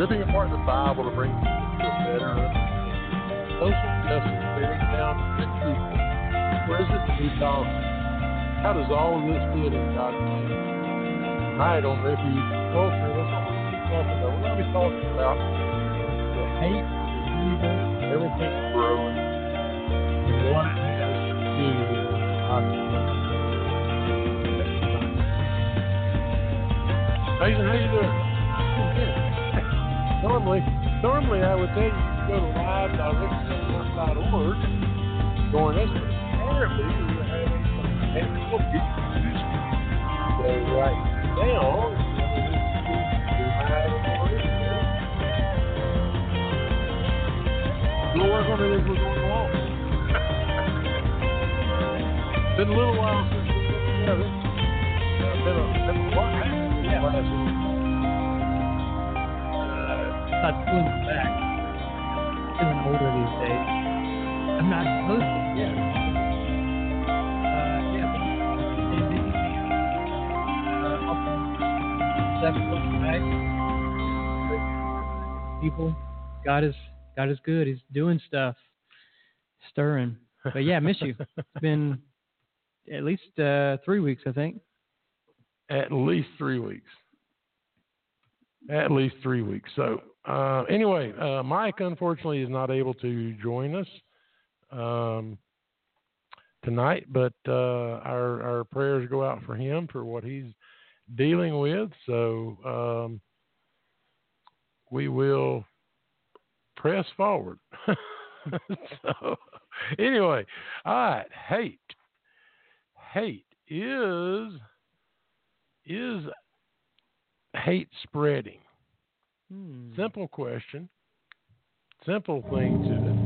ripping apart the Bible to bring people to a better understanding. Social justice bearing down on the truth. Where is it to be talking? How does all of this fit in God's plan? Tonight on Refuge Culture, that's what we're going to be talking about. We're going to be talking about the hate, the evil, everything growing, and what it has to do with God's plan. Mason, how you doing? Normally I would tell you to go to live.rickcenter.org, join us, but apparently we're having some technical issues. So right now, we'll work on it as we're going along. Been a little while since we've been together. Been a while. Yeah. Not doing it back. Feeling older these days. I'm not supposed to. Yeah. People, God is good. He's doing stuff, stirring. But yeah, I miss you. It's been at least 3 weeks, I think. At least 3 weeks. At least 3 weeks. So anyway, Mike unfortunately is not able to join us tonight, but our prayers go out for him for what he's dealing with. So we will press forward. So anyway, all right. Hate is hate spreading? Simple question. Simple thing to it.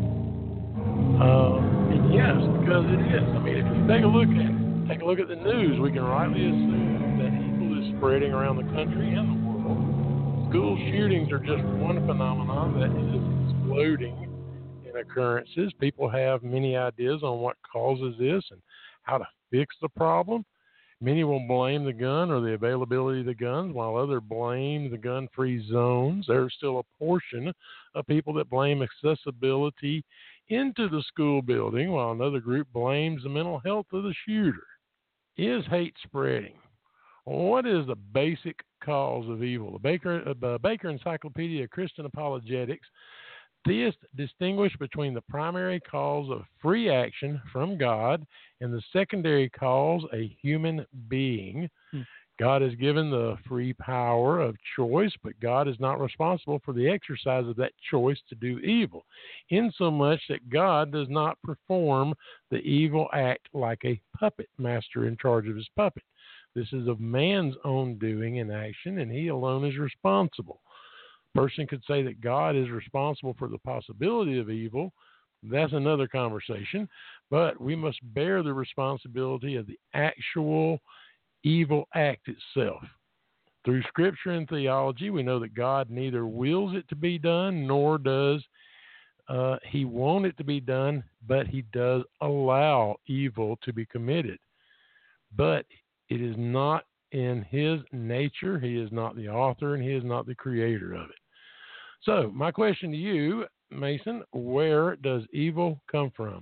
And yes, because it is. I mean, if you take a look at the news, we can rightly assume that evil is spreading around the country and the world. School shootings are just one phenomenon that is exploding in occurrences. People have many ideas on what causes this and how to fix the problem. Many will blame the gun or the availability of the guns, while others blame the gun-free zones. There's still a portion of people that blame accessibility into the school building, while another group blames the mental health of the shooter. Is hate spreading? What is the basic cause of evil? The Baker Encyclopedia of Christian Apologetics theists distinguish between the primary cause of free action from God and the secondary cause, a human being. God has given the free power of choice, but God is not responsible for the exercise of that choice to do evil, insomuch that God does not perform the evil act like a puppet master in charge of his puppet. This is of man's own doing and action, and he alone is responsible. A person could say that God is responsible for the possibility of evil. That's another conversation, but we must bear the responsibility of the actual evil act itself. Through Scripture and theology, we know that God neither wills it to be done, nor does he want it to be done, but he does allow evil to be committed. But it is not in his nature. He is not the author, and he is not the creator of it. So my question to you, Mason, where does evil come from?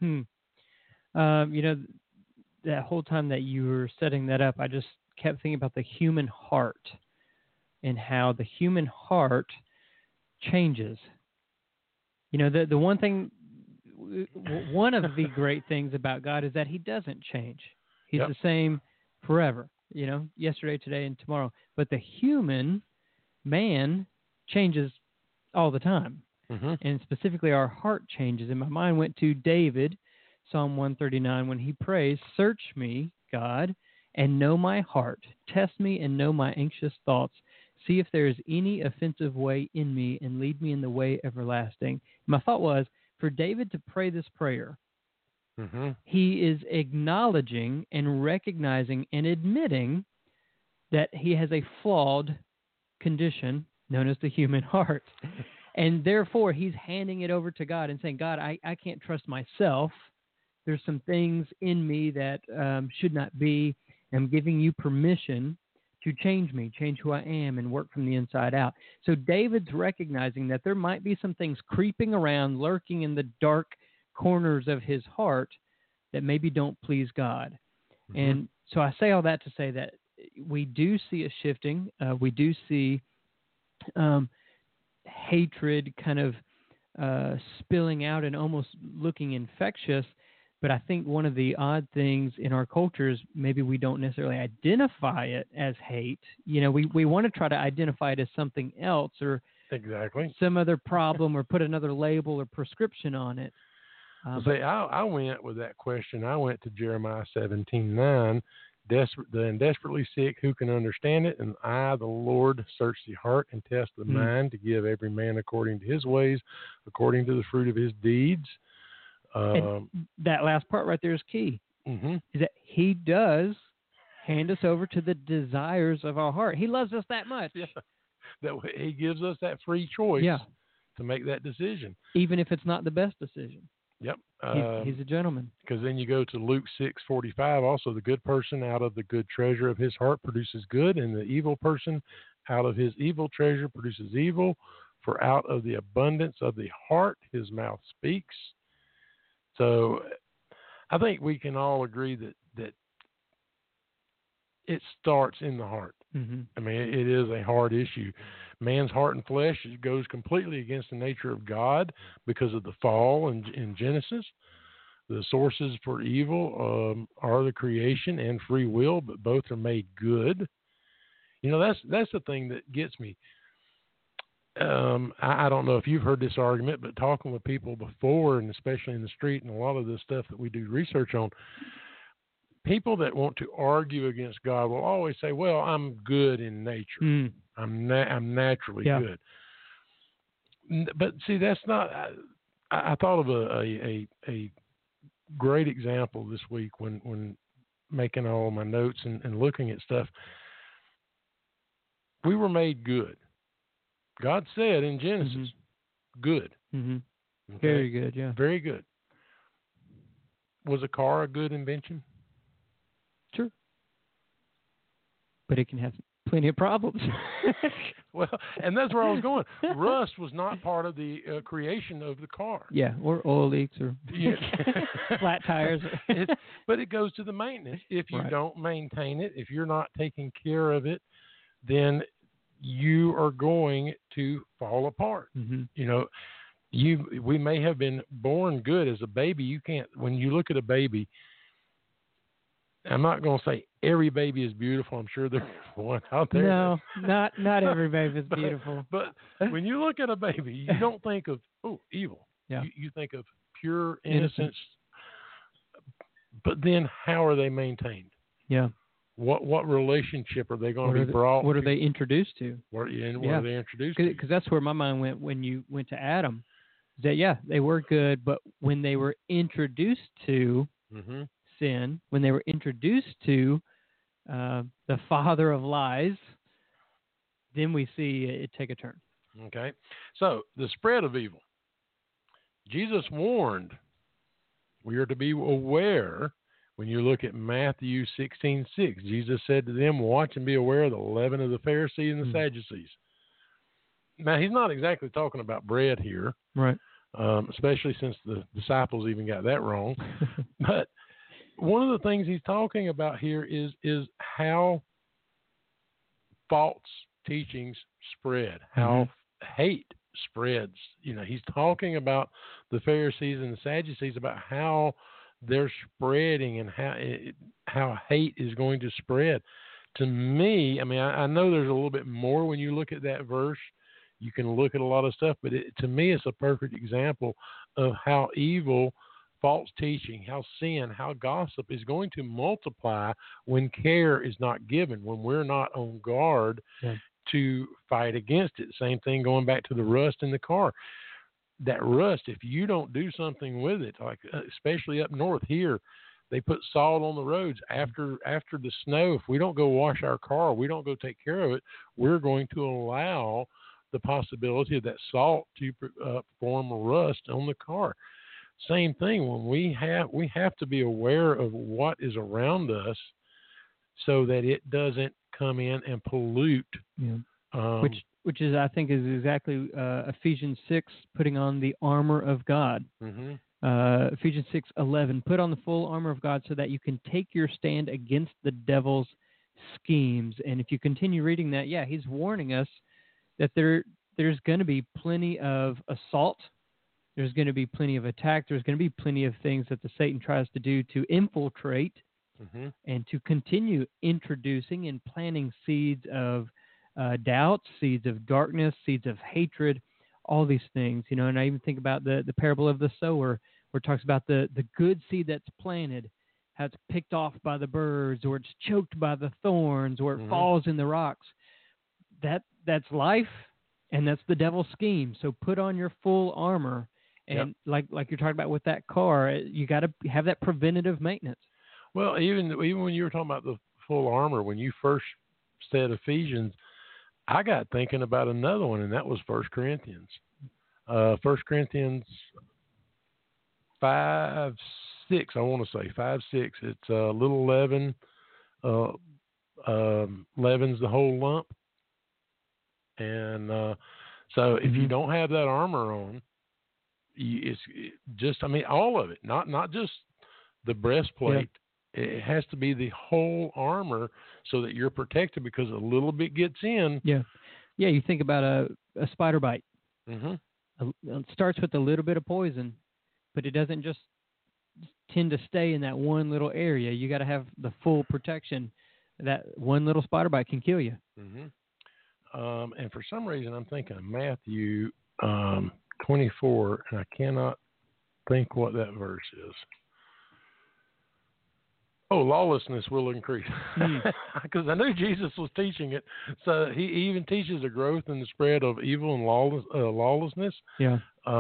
That whole time that you were setting that up, I just kept thinking about the human heart and how the human heart changes. The one thing, one of the great things about God is that he doesn't change. He's the same forever, yesterday, today, and tomorrow. But the human man changes all the time. And specifically our heart changes. And my mind went to David, Psalm 139, when he prays, "Search me, God, and know my heart. Test me and know my anxious thoughts. See if there is any offensive way in me, and lead me in the way everlasting." My thought was, for David to pray this prayer, he is acknowledging and recognizing and admitting that he has a flawed condition known as the human heart. And therefore, he's handing it over to God and saying, God, I can't trust myself. There's some things in me that should not be. I'm giving you permission to change me, change who I am, and work from the inside out. So David's recognizing that there might be some things creeping around, lurking in the dark corners of his heart that maybe don't please God. Mm-hmm. And so I say all that to say that we do see a shifting. We do see hatred kind of spilling out and almost looking infectious. But I think one of the odd things in our culture is maybe we don't necessarily identify it as hate. You know, we want to try to identify it as something else or exactly some other problem or put another label or prescription on it. I went with that question. I went to Jeremiah 17:9. The desperately sick, who can understand it? And I, the Lord, search the heart and test the mind to give every man according to his ways, according to the fruit of his deeds. And that last part right there is key. Mm-hmm. Is that he does hand us over to the desires of our heart. He loves us that much. Yeah. That he gives us that free choice to make that decision. Even if it's not the best decision. Yep. He's a gentleman. Because then you go to Luke 6:45. Also, the good person out of the good treasure of his heart produces good, and the evil person out of his evil treasure produces evil. For out of the abundance of the heart, his mouth speaks. So I think we can all agree that it starts in the heart. Mm-hmm. I mean, it is a hard issue. Man's heart and flesh goes completely against the nature of God because of the fall in Genesis. The sources for evil are the creation and free will, but both are made good. You know, that's the thing that gets me. I don't know if you've heard this argument, but talking with people before, and especially in the street, and a lot of the stuff that we do research on, people that want to argue against God will always say, "Well, I'm good in nature. I'm naturally good." But see, that's not. I thought of a great example this week when making all my notes and looking at stuff. We were made good. God said in Genesis, good. Mm-hmm. Okay? Very good, yeah. Very good. Was a car a good invention? Sure. But it can have plenty of problems. Well, and that's where I was going. Rust was not part of the creation of the car. Yeah, or oil leaks or flat tires. But it goes to the maintenance. If you right. don't maintain it, if you're not taking care of it, then you are going to fall apart. Mm-hmm. You know, we may have been born good as a baby. You can't, when you look at a baby, I'm not going to say every baby is beautiful. I'm sure there's one out there. No, not every baby is beautiful. But when you look at a baby, you don't think of, evil. Yeah. You think of pure innocence. But then how are they maintained? Yeah. What relationship are they going to be brought? What are they introduced to? What are they introduced to? Because that's where my mind went when you went to Adam. That they were good, but when they were introduced to sin, when they were introduced to the father of lies, then we see it take a turn. Okay, so the spread of evil. Jesus warned we are to be aware. When you look at Matthew 16:6, Jesus said to them, "Watch and be aware of the leaven of the Pharisees and the Sadducees." Now, he's not exactly talking about bread here, right? Especially since the disciples even got that wrong. But one of the things he's talking about here is how false teachings spread, how hate spreads. You know, he's talking about the Pharisees and the Sadducees, about how they're spreading and how hate is going to spread. To me, I mean, I know there's a little bit more when you look at that verse. You can look at a lot of stuff, but to me, it's a perfect example of how evil, false teaching, how sin, how gossip is going to multiply when care is not given, when we're not on guard to fight against it. Same thing going back to the rust in the car. That rust, if you don't do something with it, like especially up north here, they put salt on the roads after the snow. If we don't go wash our car, we don't go take care of it, we're going to allow the possibility of that salt to form rust on the car. Same thing, when we have to be aware of what is around us so that it doesn't come in and pollute. Yeah. Which is, I think, is exactly Ephesians 6, putting on the armor of God. Mm-hmm. Ephesians 6:11, put on the full armor of God so that you can take your stand against the devil's schemes. And if you continue reading that, yeah, he's warning us that there's going to be plenty of assault. There's going to be plenty of attack. There's going to be plenty of things that the Satan tries to do to infiltrate and to continue introducing and planting seeds of doubt, seeds of darkness, seeds of hatred, all these things. And I even think about the parable of the sower, where it talks about the good seed that's planted, how it's picked off by the birds, or it's choked by the thorns, or it falls in the rocks. That's life, and that's the devil's scheme. So put on your full armor, and like you're talking about with that car, you got to have that preventative maintenance. Well, even when you were talking about the full armor, when you first said Ephesians, I got thinking about another one, and that was 1 Corinthians. 1 Corinthians 5:6, I want to say 5:6. It's little leaven. Leaven's the whole lump. And so if you don't have that armor on, all of it, not just the breastplate. It has to be the whole armor so that you're protected, because a little bit gets in. Yeah. You think about a spider bite. It starts with a little bit of poison, but it doesn't just tend to stay in that one little area. You got to have the full protection. That one little spider bite can kill you. And for some reason, I'm thinking of Matthew 24, and I cannot think what that verse is. Oh, lawlessness will increase. Because I knew Jesus was teaching it. So he even teaches the growth and the spread of evil and lawlessness. Yeah.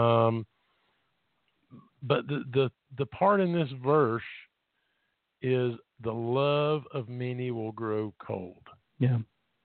But the part in this verse is the love of many will grow cold. Yeah.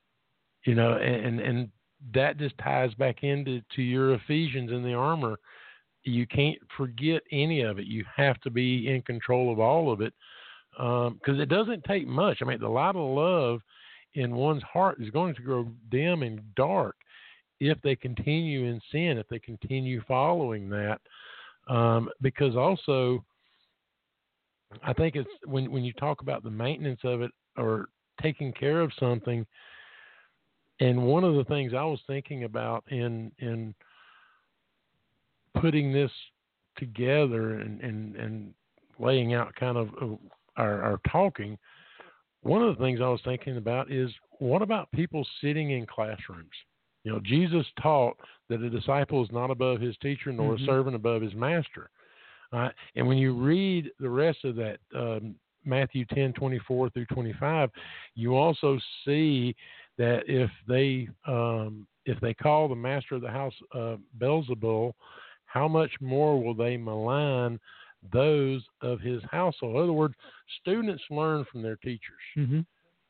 And that just ties back into your Ephesians in the armor. You can't forget any of it. You have to be in control of all of it. Because it doesn't take much. I mean, the light of love in one's heart is going to grow dim and dark if they continue in sin, if they continue following that. Because also, I think it's when you talk about the maintenance of it or taking care of something, and one of the things I was thinking about in putting this together and laying out kind of our talking, one of the things I was thinking about is, what about people sitting in classrooms? Jesus taught that a disciple is not above his teacher, nor a servant above his master. And when you read the rest of that, Matthew 10:24 through 25, you also see that if they call the master of the house Beelzebul, how much more will they malign those of his household? In other words, students learn from their teachers.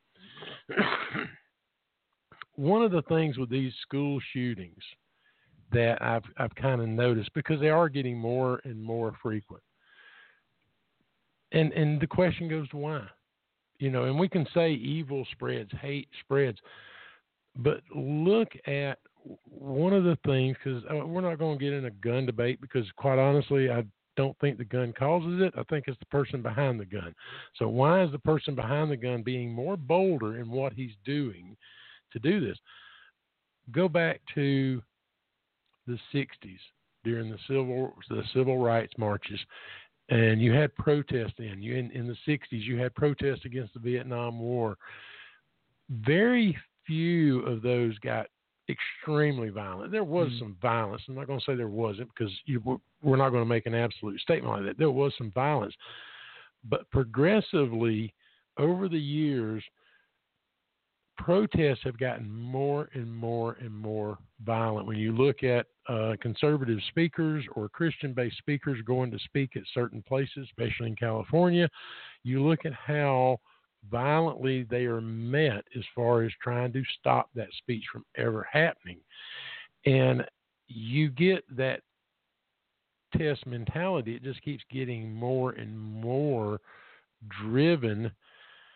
One of the things with these school shootings that I've kind of noticed, because they are getting more and more frequent, and the question goes to why? And we can say evil spreads, hate spreads, but look at one of the things, because we're not going to get in a gun debate, because quite honestly, I don't think the gun causes it. I think it's the person behind the gun. So why is the person behind the gun being more bolder in what he's doing to do this? Go back to the 60s during the civil rights marches, and you had protests in the 60s. You had protests against the Vietnam War. Very few of those got extremely violent. There was some violence. I'm not going to say there wasn't, because we're not going to make an absolute statement like that. There was some violence. But progressively, over the years, protests have gotten more and more and more violent. When you look at conservative speakers or Christian-based speakers going to speak at certain places, especially in California, you look at how violently they are met as far as trying to stop that speech from ever happening. And you get that test mentality. It just keeps getting more and more driven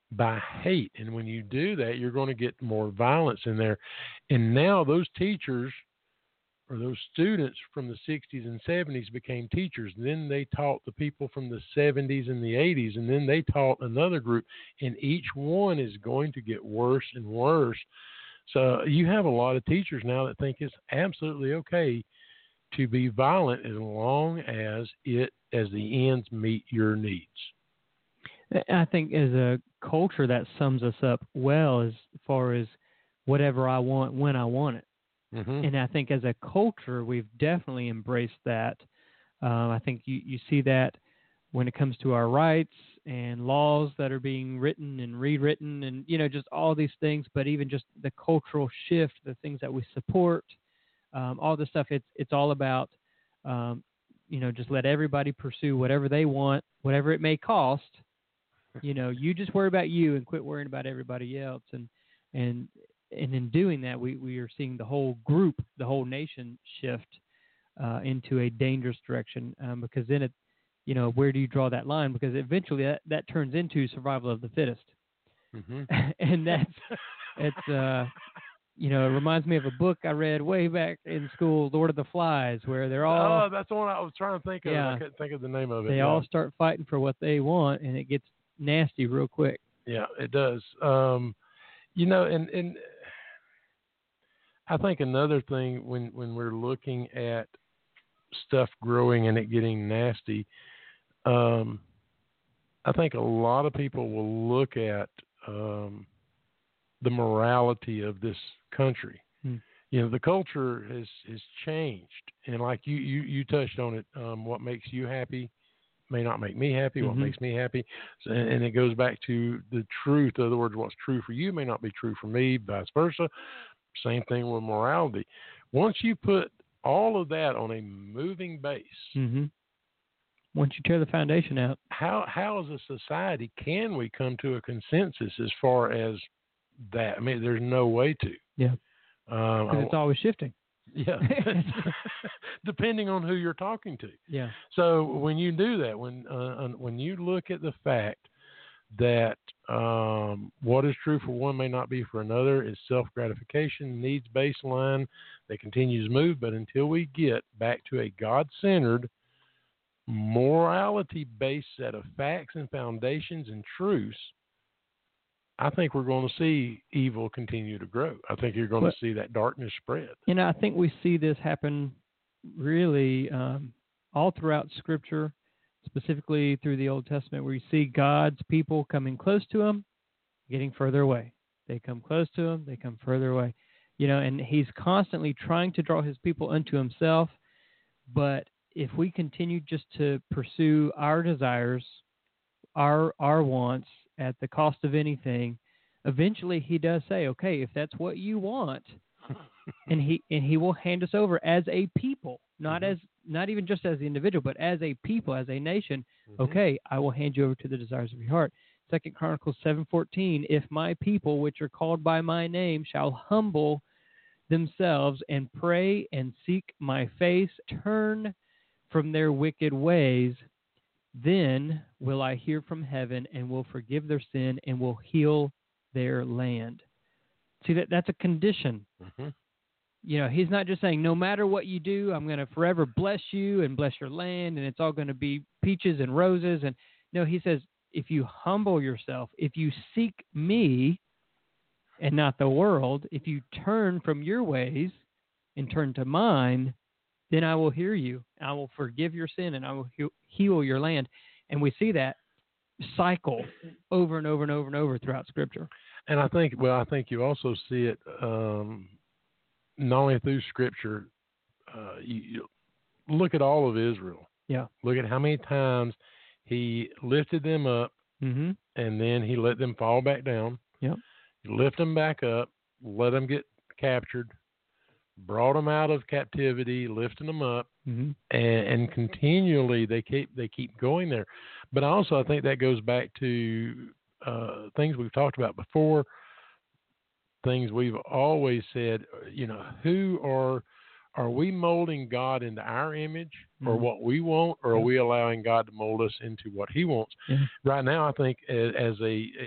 by hate. And when you do that, you're going to get more violence in there. And now those teachers or those students from the 60s and 70s became teachers. And then they taught the people from the 70s and the 80s, and then they taught another group. And each one is going to get worse and worse. So you have a lot of teachers now that think it's absolutely okay to be violent as long as the ends meet your needs. I think as a culture that sums us up well as far as whatever I want when I want it. Mm-hmm. And I think as a culture, we've definitely embraced that. I think you see that when it comes to our rights and laws that are being written and rewritten and, just all these things, but even just the cultural shift, the things that we support, all this stuff, it's all about, just let everybody pursue whatever they want, whatever it may cost. You just worry about you and quit worrying about everybody else. And in doing that, we are seeing the whole group, the whole nation shift into a dangerous direction because then it, where do you draw that line? Because eventually that turns into survival of the fittest. Mm-hmm. And it reminds me of a book I read way back in school, Lord of the Flies, where they're all... Oh, that's the one I was trying to think of. Yeah, I couldn't think of the name of it. They all start fighting for what they want, and it gets nasty real quick. Yeah, it does. And I think another thing when we're looking at stuff growing and it getting nasty, I think a lot of people will look at the morality of this country. The culture has changed, and like you touched on it, what makes you happy may not make me happy. What makes me happy, and it goes back to the truth. In other words, what's true for you may not be true for me, vice versa. Same thing with morality. Once you put all of that on a moving base, once you tear the foundation out, how as a society can we come to a consensus as far as that? I mean, there's no way to. Yeah. Because it's always shifting. Yeah. Depending on who you're talking to. Yeah. So when you do that, when you look at the fact that what is true for one may not be for another, is self-gratification, needs baseline that continues to move, but until we get back to a God-centered, morality-based set of facts and foundations and truths, I think we're going to see evil continue to grow. I think you're going to see that darkness spread. I think we see this happen really all throughout Scripture, specifically through the Old Testament, where you see God's people coming close to Him, getting further away. They come close to Him, they come further away. And He's constantly trying to draw His people unto Himself. But if we continue just to pursue our desires, our wants, at the cost of anything, eventually He does say, okay, if that's what you want, and he will hand us over as a people, not even just as the individual, but as a people, as a nation. Okay, I will hand you over to the desires of your heart. 2 Chronicles 7:14, if my people, which are called by my name, shall humble themselves and pray and seek my face, turn from their wicked ways, then will I hear from heaven and will forgive their sin and will heal their land. See, that's a condition. He's not just saying, no matter what you do, I'm going to forever bless you and bless your land, and it's all going to be peaches and roses. And no, He says, if you humble yourself, if you seek me and not the world, if you turn from your ways and turn to mine, then I will hear you. I will forgive your sin, and I will heal your land. And we see that cycle over and over and over and over throughout Scripture. And I think you also see it not only through Scripture. You look at all of Israel. Yeah. Look at how many times He lifted them up, and then He let them fall back down. Yeah. He lift them back up, let them get captured, brought them out of captivity, lifting them up, and continually they keep going there. But also I think that goes back to things we've talked about before, things we've always said. Who are we molding God into our image or what we want, or are we allowing God to mold us into what He wants? Right now, I think as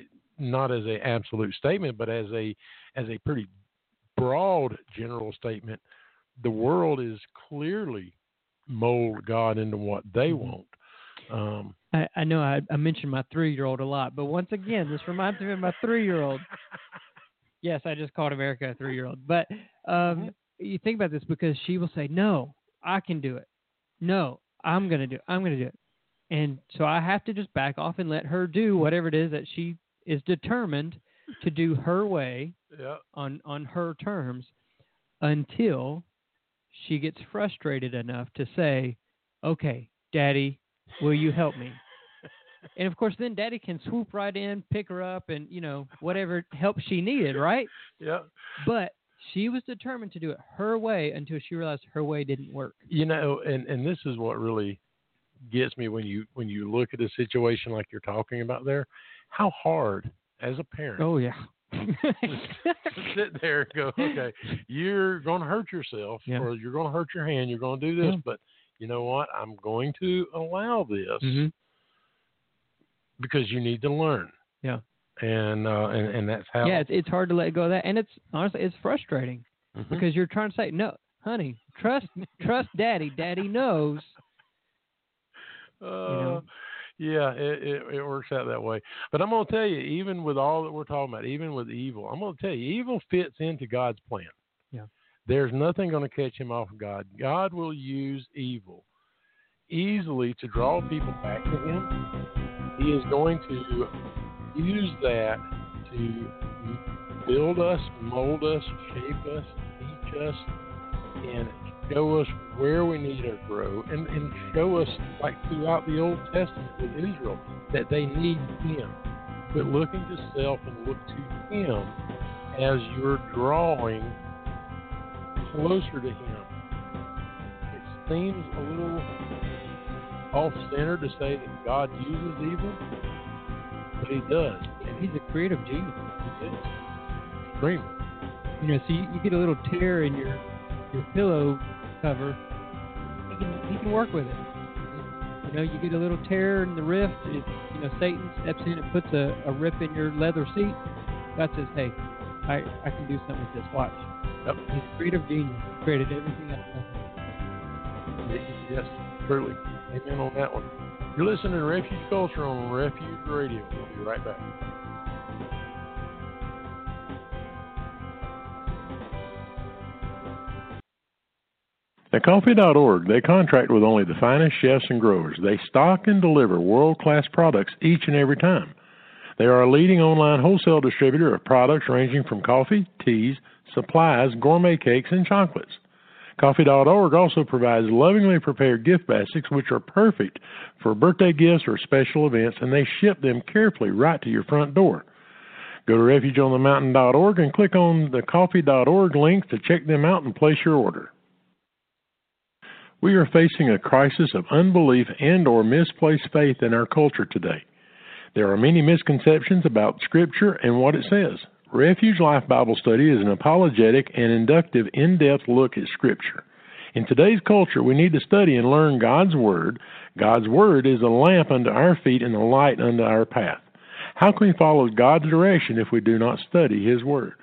not as an absolute statement, but as a pretty broad general statement, the world is clearly mold God into what they want. I know I mentioned my 3-year-old a lot, but once again, this reminds me of my 3-year-old. Yes, I just called America a 3-year-old. But you think about this, because she will say, no, I can do it. No, I'm going to do it. I'm going to do it. And so I have to just back off and let her do whatever it is that she is determined to do her way, on her terms, until she gets frustrated enough to say, okay, Daddy, will you help me? And, of course, then Daddy can swoop right in, pick her up, and, whatever help she needed, right? Yeah. But she was determined to do it her way until she realized her way didn't work. And this is what really gets me when you look at a situation like you're talking about there, how hard as a parent. Oh, yeah. to sit there and go, okay, you're going to hurt yourself, or you're going to hurt your hand, you're going to do this, but you know what? I'm going to allow this because you need to learn. Yeah. And that's how. Yeah, it's hard to let go of that, and it's frustrating because you're trying to say, no, honey, trust Daddy. Daddy knows. Yeah, it works out that way. But I'm going to tell you, even with all that we're talking about, even with evil, I'm going to tell you, evil fits into God's plan. Yeah. There's nothing going to catch him off guard. God will use evil easily to draw people back to him. He is going to use that to build us, mold us, shape us, teach us, and show us where we need to grow, and show us, like throughout the Old Testament with Israel, that they need him. Quit looking to self and look to him as you're drawing closer to him. It seems a little off-center to say that God uses evil, but he does. And he's a creative genius. He is. Extremely. So you get a little tear in your pillow cover, he can work with it. You get a little tear in the rift. Satan steps in and puts a rip in your leather seat. God says, hey, I can do something with this. Watch. Yep. He's a creative genius. He created everything out of nothing. Yes, truly. Amen on that one. You're listening to Refuge Culture on Refuge Radio. We'll be right back. At Coffee.org, they contract with only the finest chefs and growers. They stock and deliver world-class products each and every time. They are a leading online wholesale distributor of products ranging from coffee, teas, supplies, gourmet cakes, and chocolates. Coffee.org also provides lovingly prepared gift baskets, which are perfect for birthday gifts or special events, and they ship them carefully right to your front door. Go to refugeonthemountain.org and click on the coffee.org link to check them out and place your order. We are facing a crisis of unbelief and or misplaced faith in our culture today. There are many misconceptions about Scripture and what it says. Refuge Life Bible Study is an apologetic and inductive, in-depth look at Scripture. In today's culture, we need to study and learn God's Word. God's Word is a lamp unto our feet and a light unto our path. How can we follow God's direction if we do not study His Word?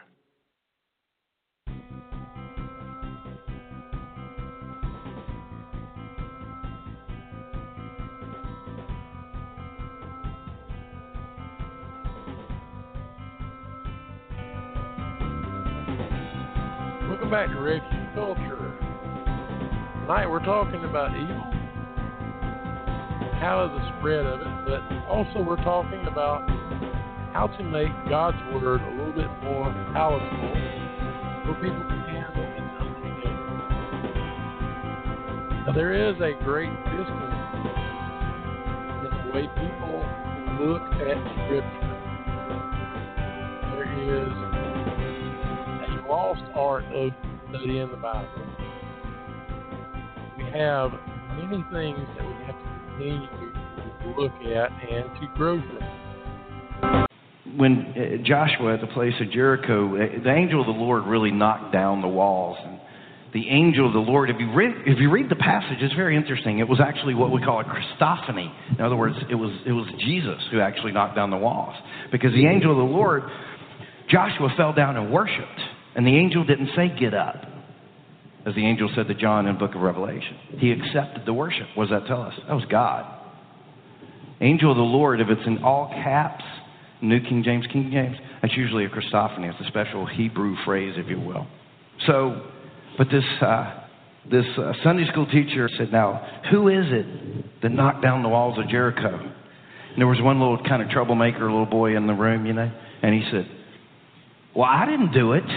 Welcome back to Refuge Culture. Tonight we're talking about evil, how is the spread of it, but also we're talking about how to make God's Word a little bit more palatable for people to handle and understand. Now there is a great disconnect in the way people look at Scripture. There is a lost art of studying the Bible. We have many things that we have to continue to look at and to grow from. When Joshua at the place of Jericho, the angel of the Lord really knocked down the walls. And the angel of the Lord. If you read the passage, it's very interesting. It was actually what we call a Christophany. In other words, it was Jesus who actually knocked down the walls. Because the angel of the Lord, Joshua fell down and worshipped. And the angel didn't say, get up, as the angel said to John in the book of Revelation. He accepted the worship. What does that tell us? That was God. Angel of the Lord, if it's in all caps, New King James, that's usually a Christophany. It's a special Hebrew phrase, if you will. So, but this Sunday school teacher said, now, who is it that knocked down the walls of Jericho? And there was one little kind of troublemaker, little boy in the room, you know, and he said, well, I didn't do it.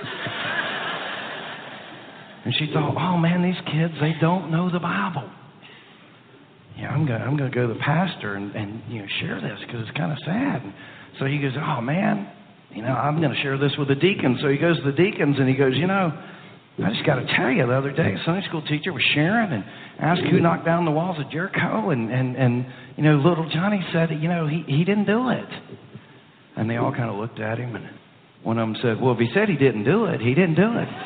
And she thought, oh man, these kids, they don't know the Bible. Yeah, I'm gonna go to the pastor and share this because it's kind of sad. And so he goes, oh man, I'm gonna share this with the deacons. So he goes to the deacons and he goes, I just got to tell you, the other day, a Sunday school teacher was sharing and asked who knocked down the walls of Jericho, and little Johnny said, he didn't do it. And they all kind of looked at him, and one of them said, well, if he said he didn't do it, he didn't do it.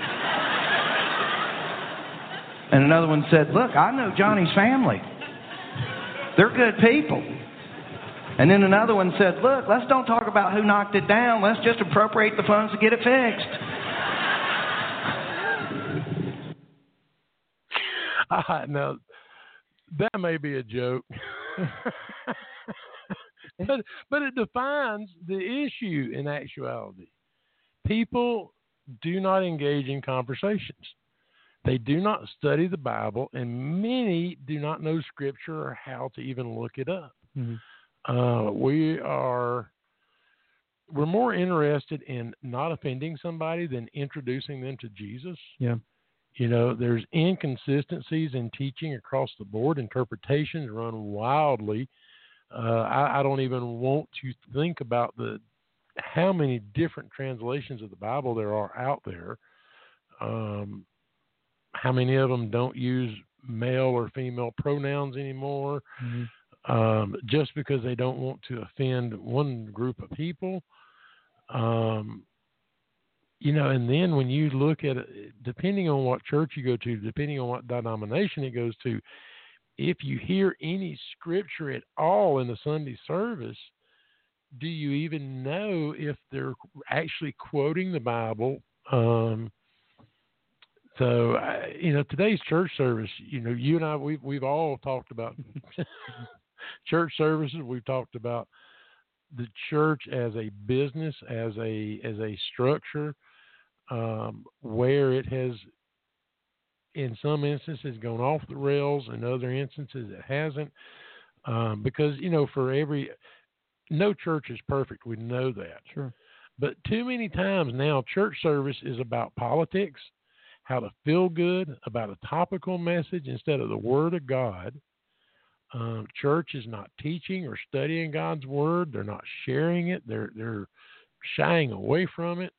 And another one said, look, I know Johnny's family. They're good people. And then another one said, look, let's don't talk about who knocked it down. Let's just appropriate the funds to get it fixed. Now, that may be a joke. but it defines the issue in actuality. People do not engage in conversations. They do not study the Bible, and many do not know Scripture or how to even look it up. Mm-hmm. We're more interested in not offending somebody than introducing them to Jesus. Yeah. There's inconsistencies in teaching across the board. Interpretations run wildly. I don't even want to think about how many different translations of the Bible there are out there. How many of them don't use male or female pronouns anymore, just because they don't want to offend one group of people. And then when you look at it, depending on what church you go to, depending on what denomination it goes to, if you hear any scripture at all in the Sunday service, do you even know if they're actually quoting the Bible? So today's church service, you and I, we've all talked about church services. We've talked about the church as a business, as a structure, where it has, in some instances, gone off the rails. In other instances, it hasn't. Because, no church is perfect. We know that. Sure. But too many times now, church service is about politics, how to feel good, about a topical message instead of the Word of God. Church is not teaching or studying God's Word. They're not sharing it. They're shying away from it.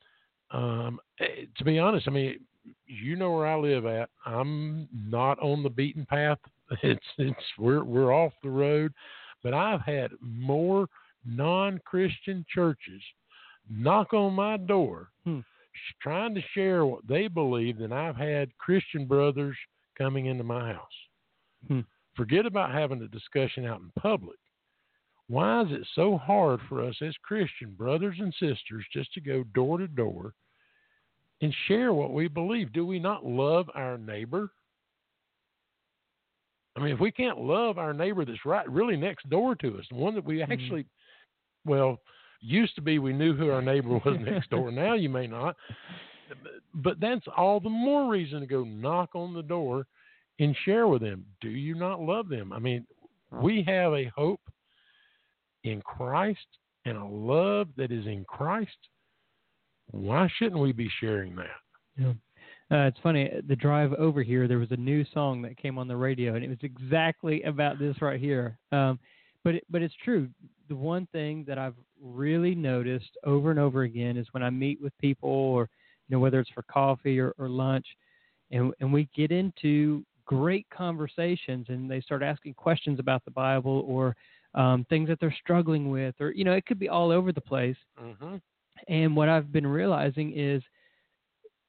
To be honest, where I live at, I'm not on the beaten path. We're off the road, but I've had more non-Christian churches knock on my door trying to share what they believe than I've had Christian brothers coming into my house. Forget about having a discussion out in public. Why is it so hard for us as Christian brothers and sisters just to go door to door and share what we believe? Do we not love our neighbor? If we can't love our neighbor that's really next door to us, the one that we actually, used to be we knew who our neighbor was next door. Now you may not. But that's all the more reason to go knock on the door and share with them. Do you not love them? We have a hope in Christ and a love that is in Christ. Why shouldn't we be sharing that? Yeah. It's funny, the drive over here, there was a new song that came on the radio, and it was exactly about this right here. But it's true. The one thing that I've really noticed over and over again is when I meet with people, or whether it's for coffee or lunch, and we get into great conversations, and they start asking questions about the Bible or things that they're struggling with, or it could be all over the place. Mm-hmm. And what I've been realizing is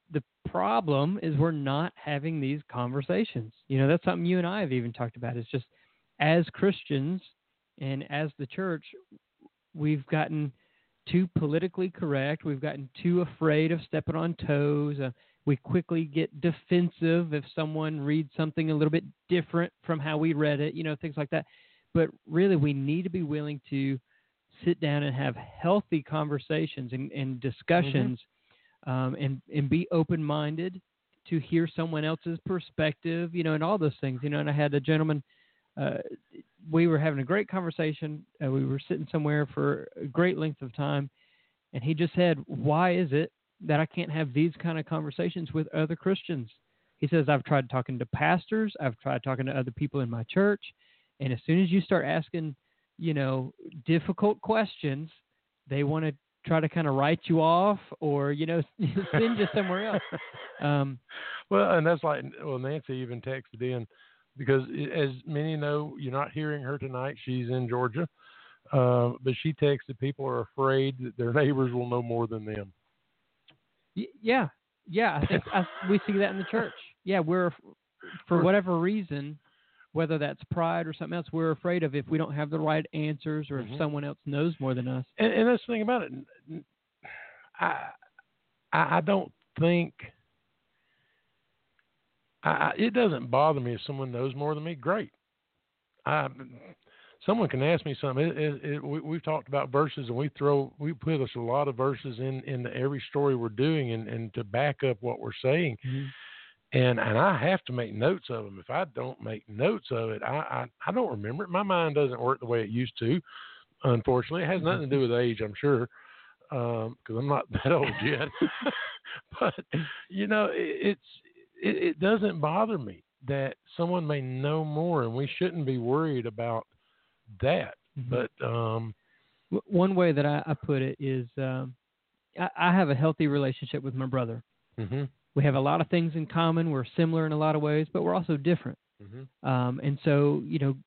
the problem is we're not having these conversations. That's something you and I have even talked about. It's just as Christians and as the church, we've gotten too politically correct. We've gotten too afraid of stepping on toes. We quickly get defensive if someone reads something a little bit different from how we read it, things like that. But really, we need to be willing to sit down and have healthy conversations and discussions, and be open-minded to hear someone else's perspective, and all those things. And I had a gentleman, we were having a great conversation. We were sitting somewhere for a great length of time, and he just said, "Why is it that I can't have these kind of conversations with other Christians?" He says, "I've tried talking to pastors. I've tried talking to other people in my church. And as soon as you start asking, difficult questions, they want to try to kind of write you off or, send you somewhere else." Well, and that's Nancy even texted in because, as many know, you're not hearing her tonight. She's in Georgia. But she texted people are afraid that their neighbors will know more than them. Yeah. I think we see that in the church. Yeah, we're, for whatever reason, whether that's pride or something else, we're afraid of if we don't have the right answers or if someone else knows more than us. And that's the thing about it. I don't think it doesn't bother me if someone knows more than me. Great. Someone can ask me something. We've talked about verses, and we put us a lot of verses in every story we're doing, and to back up what we're saying. Mm-hmm. And I have to make notes of them. If I don't make notes of it, I don't remember it. My mind doesn't work the way it used to, unfortunately. It has nothing to do with age, I'm sure, because I'm not that old yet. But, it doesn't bother me that someone may know more, and we shouldn't be worried about that. Mm-hmm. But one way that I put it is I have a healthy relationship with my brother. Mm-hmm. We have a lot of things in common. We're similar in a lot of ways, but we're also different. Mm-hmm. And so,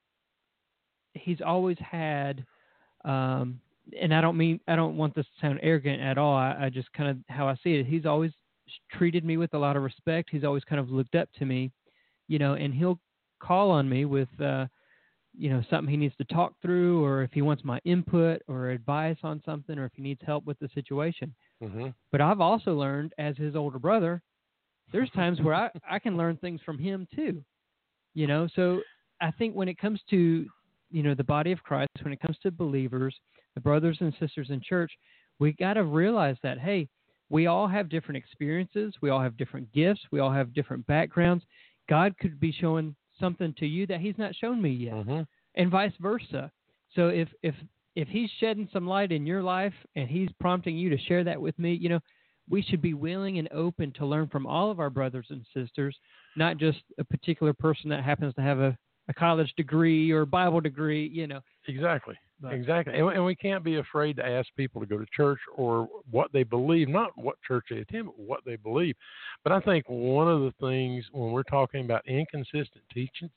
he's always had, and I don't want this to sound arrogant at all. I just kind of, how I see it, he's always treated me with a lot of respect. He's always kind of looked up to me, and he'll call on me with, something he needs to talk through, or if he wants my input or advice on something, or if he needs help with the situation. Mm-hmm. But I've also learned, as his older brother, there's times where I can learn things from him too, So I think when it comes to, the body of Christ, when it comes to believers, the brothers and sisters in church, we got to realize that, hey, we all have different experiences. We all have different gifts. We all have different backgrounds. God could be showing something to you that he's not shown me yet, and vice versa. So if he's shedding some light in your life and he's prompting you to share that with me, we should be willing and open to learn from all of our brothers and sisters, not just a particular person that happens to have a college degree or Bible degree, Exactly. Exactly. And we can't be afraid to ask people to go to church or what they believe, not what church they attend, but what they believe. But I think one of the things when we're talking about inconsistent teachings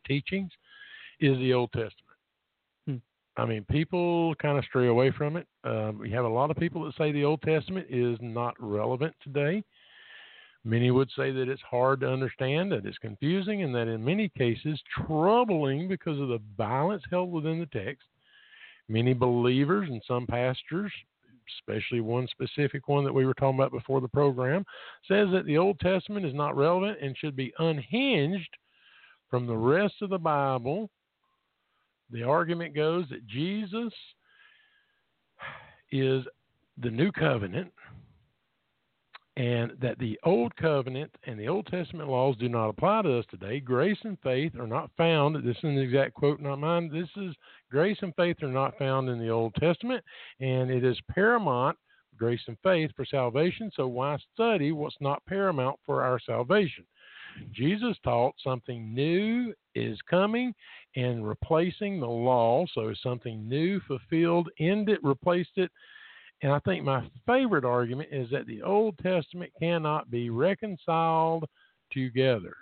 is the Old Testament. I mean, people kind of stray away from it. We have a lot of people that say the Old Testament is not relevant today. Many would say that it's hard to understand, that it's confusing, and that in many cases troubling because of the violence held within the text. Many believers and some pastors, especially one specific one that we were talking about before the program, says that the Old Testament is not relevant and should be unhinged from the rest of the Bible. The argument goes that Jesus is the new covenant and that the Old Covenant and the Old Testament laws do not apply to us today. Grace and faith are not found. This is an exact quote, not mine. This is grace and faith are not found in the Old Testament, and it is paramount, grace and faith, for salvation. So why study what's not paramount for our salvation? Jesus taught something new is coming and replacing the law. So something new fulfilled, ended, replaced it. And I think my favorite argument is that the Old Testament cannot be reconciled together.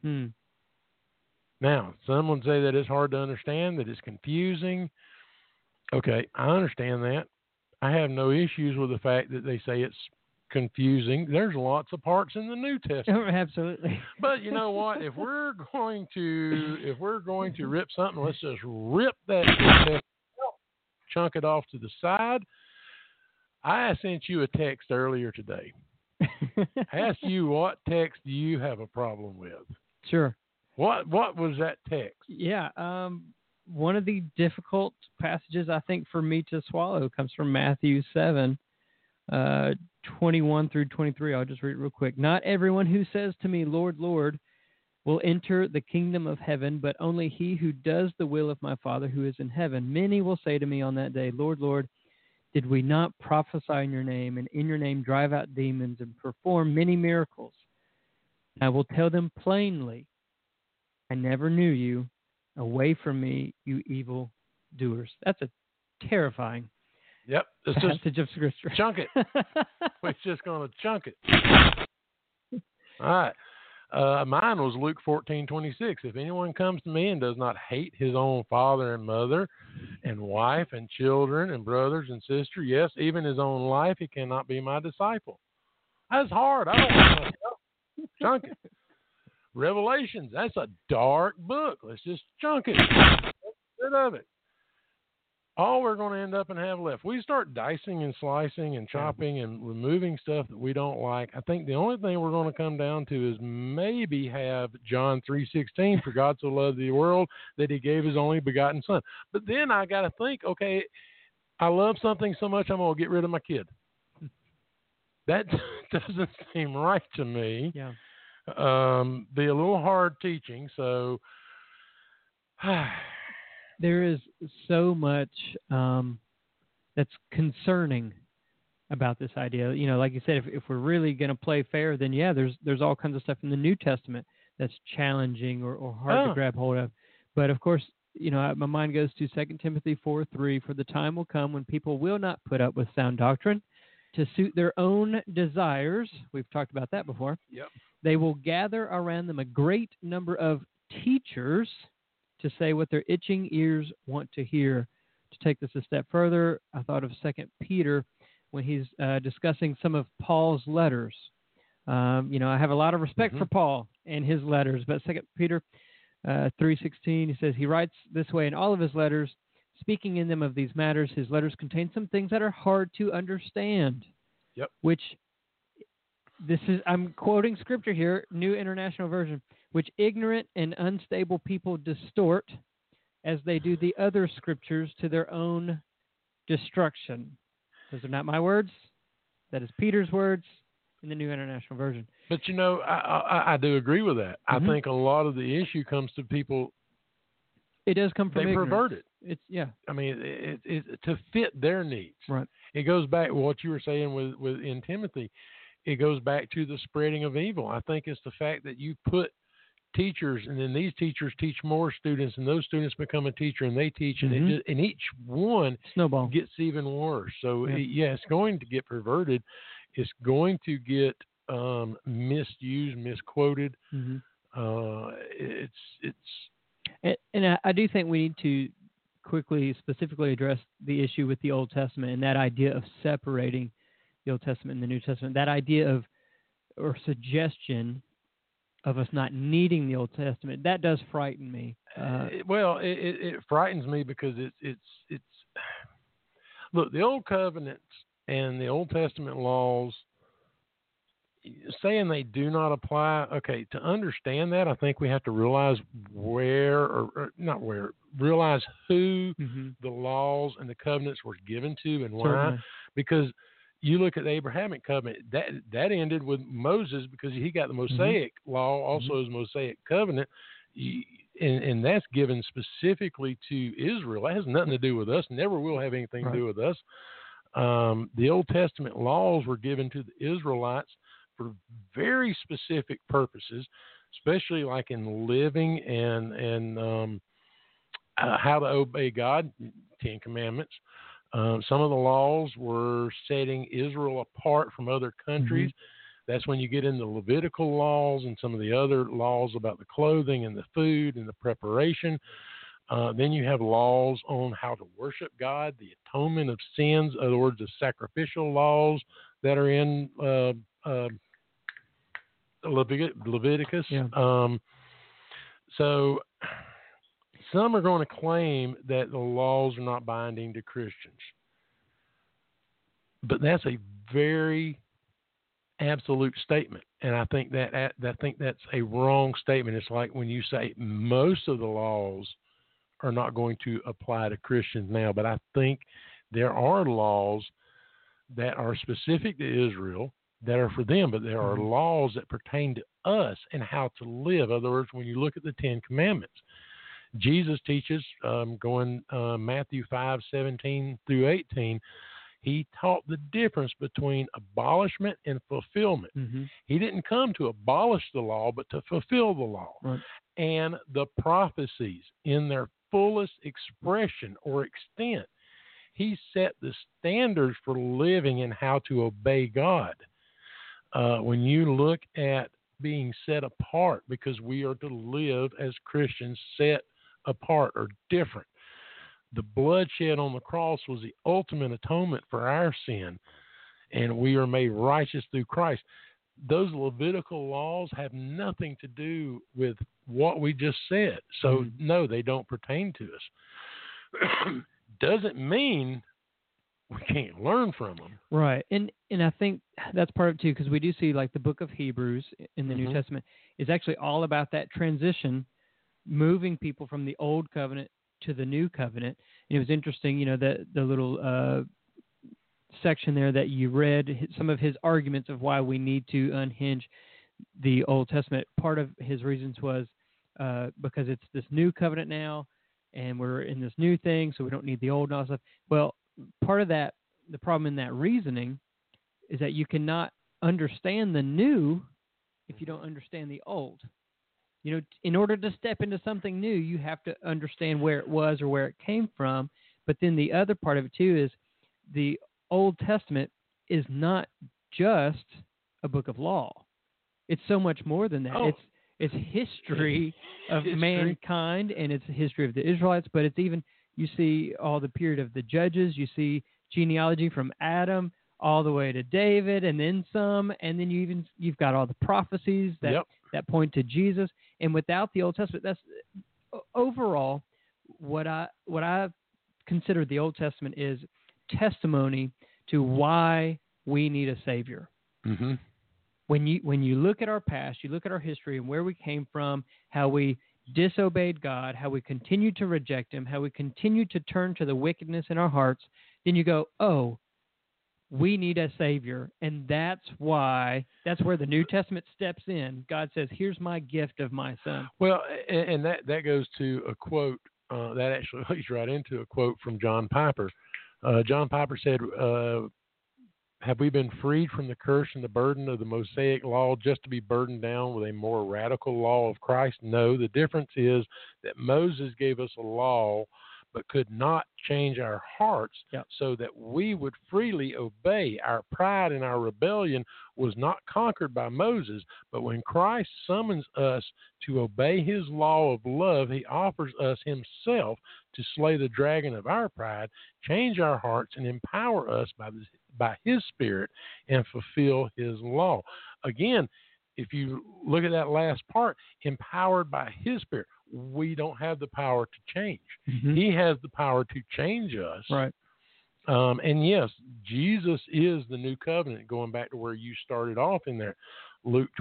Now, some would say that it's hard to understand, that it's confusing. Okay, I understand that. I have no issues with the fact that they say it's confusing. There's lots of parts in the New Testament. Absolutely. But you know what? If we're going to rip something, let's just rip that New Testament, chunk it off to the side. I sent you a text earlier today. I asked you, what text do you have a problem with? Sure. What was that text? Yeah. One of the difficult passages, I think, for me to swallow comes from Matthew 7, 21 through 23. I'll just read it real quick. Not everyone who says to me, Lord, Lord, will enter the kingdom of heaven, but only he who does the will of my Father who is in heaven. Many will say to me on that day, Lord, Lord, did we not prophesy in your name, and in your name drive out demons and perform many miracles? I will tell them plainly, I never knew you. Away from me, you evil doers. That's a terrifying passage of Scripture. Chunk it. We're just going to chunk it. All right. Mine was Luke 14:26. If anyone comes to me and does not hate his own father and mother and wife and children and brothers and sisters, yes, even his own life, he cannot be my disciple. That's hard. I don't want to chunk it. Revelations, that's a dark book. Let's just chunk it. Get rid of it. All we're going to end up and have left. We start dicing and slicing and chopping and removing stuff that we don't like. I think the only thing we're going to come down to is maybe have John 3:16, for God so loved the world that he gave his only begotten son. But then I got to think, okay, I love something so much I'm going to get rid of my kid. That doesn't seem right to me. Yeah. Be a little hard teaching, so there is so much that's concerning about this idea. You know, like you said, if we're really going to play fair, then yeah, there's all kinds of stuff in the New Testament that's challenging or hard to grab hold of. But of course, you know, my mind goes to 2 Timothy 4:3. For the time will come when people will not put up with sound doctrine to suit their own desires. We've talked about that before. Yep. They will gather around them a great number of teachers to say what their itching ears want to hear. To take this a step further, I thought of 2 Peter when he's discussing some of Paul's letters. You know, I have a lot of respect for Paul and his letters, but 2 Peter 3:16, he says, he writes this way in all of his letters, speaking in them of these matters. His letters contain some things that are hard to understand. Yep. Which... I'm quoting scripture here, New International Version, which ignorant and unstable people distort as they do the other scriptures to their own destruction. Those are not my words. That is Peter's words in the New International Version. But, you know, I do agree with that. I think a lot of the issue comes to people. It does come from ignorance. They pervert it. It's, yeah. I mean, it's to fit their needs. Right. It goes back to what you were saying with in Timothy. It goes back to the spreading of evil. I think it's the fact that you put teachers, and then these teachers teach more students, and those students become a teacher, and they teach, and and each one snowball gets even worse. So it's going to get perverted. It's going to get misused, misquoted. And I do think we need to quickly, specifically address the issue with the Old Testament and that idea of separating the Old Testament and the New Testament, that idea of or suggestion of us not needing the Old Testament, that does frighten me. It frightens me because it's look, the Old Covenants and the Old Testament laws, saying they do not apply. Okay, to understand that, I think we have to realize realize who the laws and the covenants were given to and why. Certainly. Because you look at the Abrahamic covenant, that ended with Moses because he got the Mosaic law, also as Mosaic covenant, and that's given specifically to Israel. That has nothing to do with us, never will have anything to do with us. The Old Testament laws were given to the Israelites for very specific purposes, especially like in living and how to obey God, 10 Commandments. Some of the laws were setting Israel apart from other countries. That's when you get into Levitical laws and some of the other laws about the clothing and the food and the preparation. Then you have laws on how to worship God, the atonement of sins, in other words, the sacrificial laws, that are in Leviticus. Yeah. So some are going to claim that the laws are not binding to Christians, but that's a very absolute statement, and I think that's a wrong statement. It's like when you say most of the laws are not going to apply to Christians now, but I think there are laws that are specific to Israel that are for them, but there are laws that pertain to us and how to live. In other words, when you look at the Ten Commandments, Jesus teaches, going Matthew 5:17 through 18, he taught the difference between abolishment and fulfillment. Mm-hmm. He didn't come to abolish the law, but to fulfill the law. Right. And the prophecies in their fullest expression or extent. He set the standards for living and how to obey God. When you look at being set apart, because we are to live as Christians set apart or different. The bloodshed on the cross was the ultimate atonement for our sin, and we are made righteous through Christ. Those Levitical laws have nothing to do with what we just said. So, no, they don't pertain to us. Doesn't mean we can't learn from them. Right. And I think that's part of it, too, because we do see, like, the book of Hebrews in the New Testament is actually all about that transition, moving people from the old covenant to the new covenant. And it was interesting, you know, the little section there that you read, some of his arguments of why we need to unhinge the Old Testament. Part of his reasons was because it's this new covenant now, and we're in this new thing, so we don't need the old and all that stuff. Well, part of that, the problem in that reasoning is that you cannot understand the new if you don't understand the old. You know, in order to step into something new, you have to understand where it was or where it came from. But then the other part of it, too, is the Old Testament is not just a book of law. It's so much more than that. Oh. It's history of mankind, and it's history of the Israelites, but it's even, you see all the period of the judges, you see genealogy from Adam all the way to David, and then some, and then you've got all the prophecies that point to Jesus. And without the Old Testament, that's overall what I consider the Old Testament is testimony to why we need a Savior. Mm-hmm. When you look at our past, you look at our history and where we came from, how we disobeyed God, how we continued to reject Him, how we continued to turn to the wickedness in our hearts, then you go, oh, we need a Savior. And that's where the New Testament steps in. God says, here's my gift of my Son. Well, and that goes to a quote, that actually leads right into a quote from John Piper. John Piper said, have we been freed from the curse and the burden of the Mosaic law just to be burdened down with a more radical law of Christ? No, the difference is that Moses gave us a law but could not change our hearts so that we would freely obey. Our pride and our rebellion was not conquered by Moses, but when Christ summons us to obey His law of love, He offers us Himself to slay the dragon of our pride, change our hearts, and empower us by His Spirit and fulfill His law. Again, if you look at that last part, empowered by His Spirit, we don't have the power to change. Mm-hmm. He has the power to change us. Right. And yes, Jesus is the new covenant, going back to where you started off in there. Luke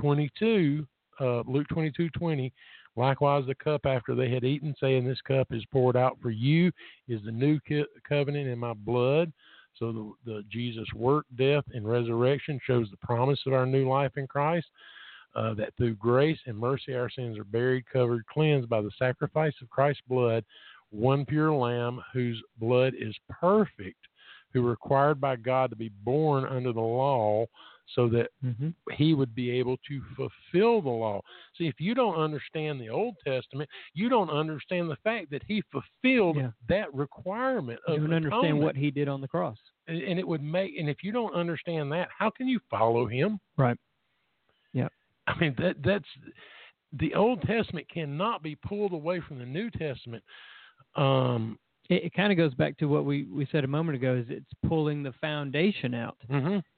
22:20, likewise the cup after they had eaten, saying, this cup is poured out for you, is the new covenant in my blood. So the Jesus' work, death, and resurrection shows the promise of our new life in Christ. That through grace and mercy our sins are buried, covered, cleansed by the sacrifice of Christ's blood, one pure lamb whose blood is perfect, who required by God to be born under the law so that He would be able to fulfill the law. See, if you don't understand the Old Testament, you don't understand the fact that He fulfilled that requirement of atonement. You don't understand what He did on the cross. And if you don't understand that, how can you follow Him? Right. Yeah. I mean, that's the Old Testament cannot be pulled away from the New Testament. It kind of goes back to what we said a moment ago, is it's pulling the foundation out. Mm-hmm.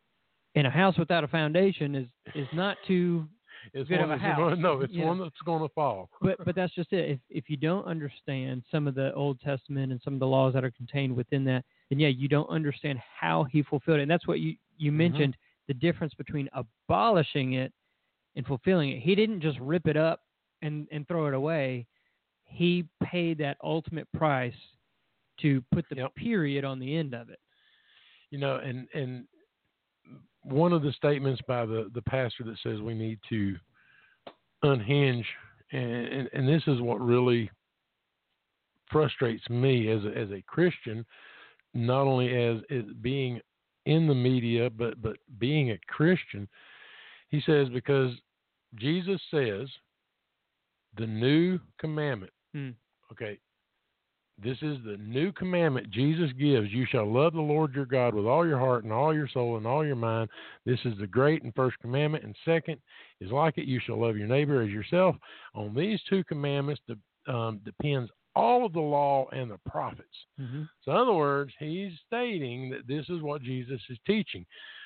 And a house without a foundation is not too It's good one of a that's house. No, it's you one know. that's going to fall. But that's just it. If you don't understand some of the Old Testament and some of the laws that are contained within that, then yeah, you don't understand how he fulfilled it. And that's what you mentioned, the difference between abolishing it and fulfilling it. He didn't just rip it up and throw it away. He paid that ultimate price to put the period on the end of it. You know, and one of the statements by the pastor that says we need to unhinge, and this is what really frustrates me as a Christian, not only as being in the media, but being a Christian. He says, because Jesus says the new commandment. Okay, this is the new commandment Jesus gives. You shall love the Lord your God with all your heart and all your soul and all your mind. This is the great and first commandment. And second is like it. You shall love your neighbor as yourself. On these two commandments depends all of the law and the prophets. So in other words, he's stating that this is what Jesus is teaching.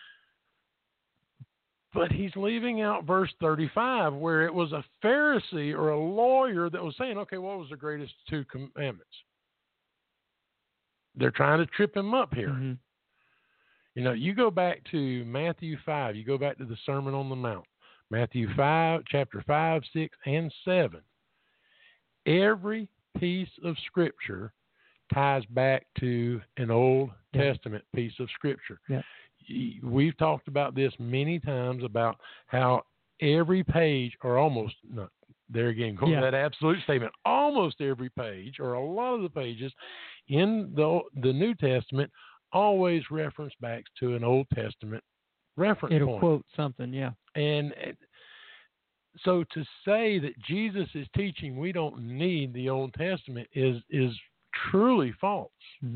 But he's leaving out verse 35, where it was a Pharisee or a lawyer that was saying, okay, what was the greatest two commandments? They're trying to trip him up here. You know, you go back to Matthew 5, you go back to the Sermon on the Mount, Matthew 5, chapter 5, 6, and 7. Every piece of Scripture ties back to an Old Testament piece of Scripture. We've talked about this many times about how every page, or almost, not there again, going to that absolute statement, almost every page, or a lot of the pages in the New Testament always reference back to an Old Testament reference point. It'll quote something, And so to say that Jesus is teaching we don't need the Old Testament is truly false.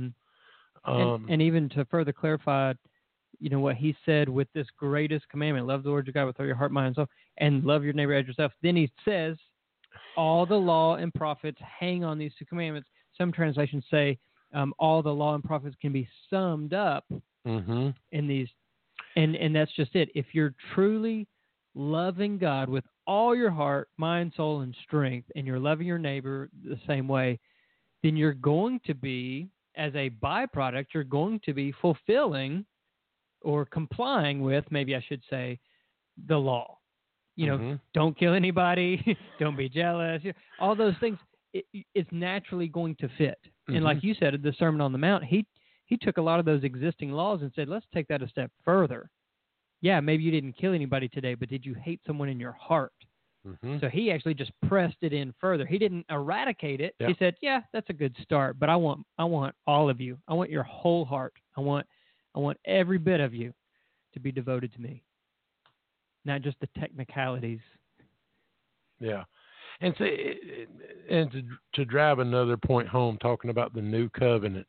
And even to further clarify, you know, what he said with this greatest commandment, love the Lord your God with all your heart, mind, and soul, and love your neighbor as yourself. Then he says, all the law and prophets hang on these two commandments. Some translations say all the law and prophets can be summed up in these. And that's just it. If you're truly loving God with all your heart, mind, soul, and strength, and you're loving your neighbor the same way, then you're going to be, as a byproduct, you're going to be fulfilling or complying with, maybe I should say, the law. You know, don't kill anybody, don't be jealous, all those things. It's naturally going to fit. And like you said, at the Sermon on the Mount, he took a lot of those existing laws and said, let's take that a step further. Yeah, maybe you didn't kill anybody today, but did you hate someone in your heart? So he actually just pressed it in further. He didn't eradicate it. He said, yeah, that's a good start, but I want all of you. I want your whole heart. I want every bit of you to be devoted to me, not just the technicalities. Yeah. And to drive another point home, talking about the new covenant,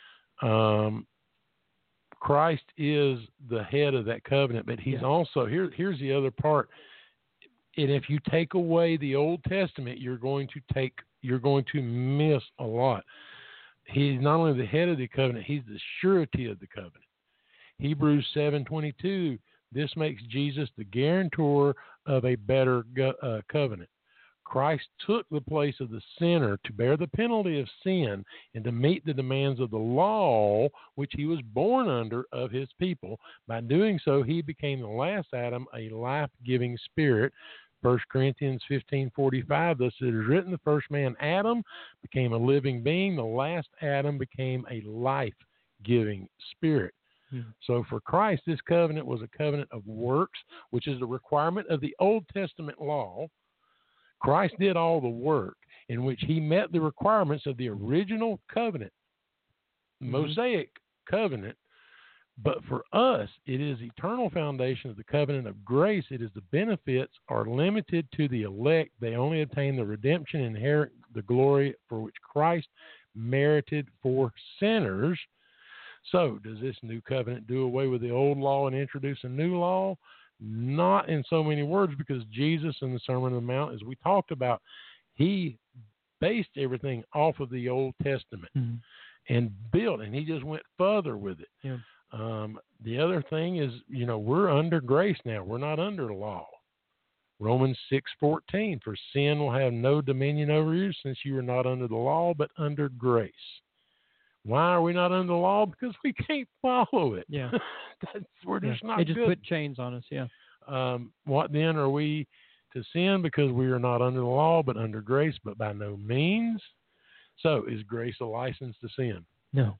Christ is the head of that covenant, but he's also, here's the other part. And if you take away the Old Testament, you're going to miss a lot. He's not only the head of the covenant, he's the surety of the covenant. Hebrews 7:22, this makes Jesus the guarantor of a better covenant. Christ took the place of the sinner to bear the penalty of sin and to meet the demands of the law, which he was born under, of his people. By doing so, he became the last Adam, a life-giving spirit. 1 Corinthians 15:45, thus it is written, the first man, Adam, became a living being. The last Adam became a life-giving spirit. So for Christ, this covenant was a covenant of works, which is the requirement of the Old Testament law. Christ did all the work in which he met the requirements of the original covenant, Mosaic covenant. But for us, it is eternal foundation of the covenant of grace. It is the benefits are limited to the elect. They only obtain the redemption and inherit the glory for which Christ merited for sinners. So does this new covenant do away with the old law and introduce a new law? Not in so many words, because Jesus in the Sermon on the Mount, as we talked about, he based everything off of the Old Testament and built, and he just went further with it. The other thing is, we're under grace now. We're not under the law. Romans 6:14, for sin will have no dominion over you, since you are not under the law, but under grace. Why are we not under the law? Because we can't follow it. Yeah. We're just not They just good. put chains on us, yeah. What then are we to sin? Because we are not under the law, but under grace, but by no means. So is grace a license to sin? No.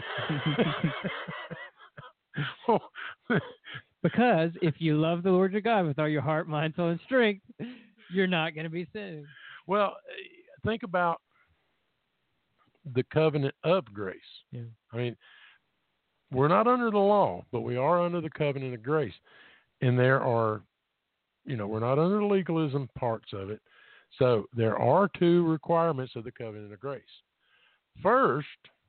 Because if you love the Lord your God with all your heart, mind, soul, and strength, you're not going to be sinning. Well, think about the covenant of grace. Yeah. I mean, we're not under the law, but we are under the covenant of grace. And there are, we're not under the legalism parts of it. So there are two requirements of the covenant of grace. First,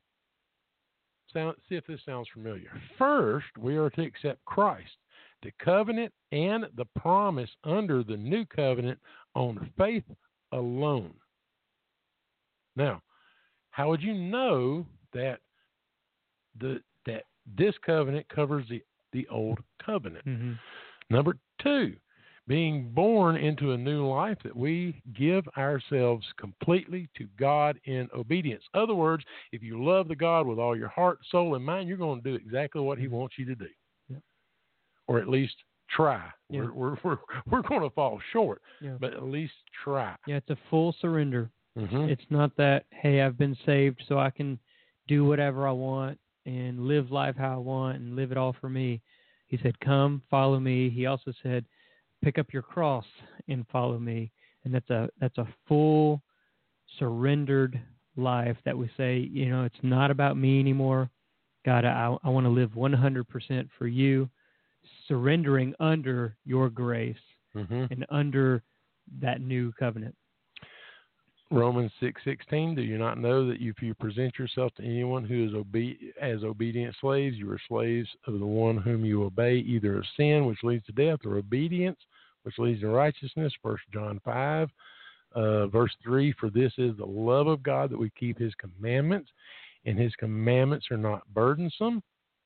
see if this sounds familiar. First, we are to accept Christ, the covenant and the promise under the new covenant on faith alone. Now, how would you know that that this covenant covers the old covenant? Mm-hmm. Number two, being born into a new life that we give ourselves completely to God in obedience. In other words, if you love the God with all your heart, soul, and mind, you're going to do exactly what He wants you to do, or at least try. Yeah. We're going to fall short, Yeah. but at least try. Yeah, it's a full surrender. Mm-hmm. It's not that, hey, I've been saved so I can do whatever I want and live life how I want and live it all for me. He said, come, follow me. He also said, pick up your cross and follow me. And that's a full surrendered life that we say, it's not about me anymore. God, I want to live 100% for you, surrendering under your grace and under that new covenant. Romans 6:16, do you not know that if you present yourself to anyone who is as obedient slaves, you are slaves of the one whom you obey, either of sin, which leads to death, or obedience, which leads to righteousness? 1 John 5, verse 3, for this is the love of God, that we keep His commandments, and His commandments are not burdensome.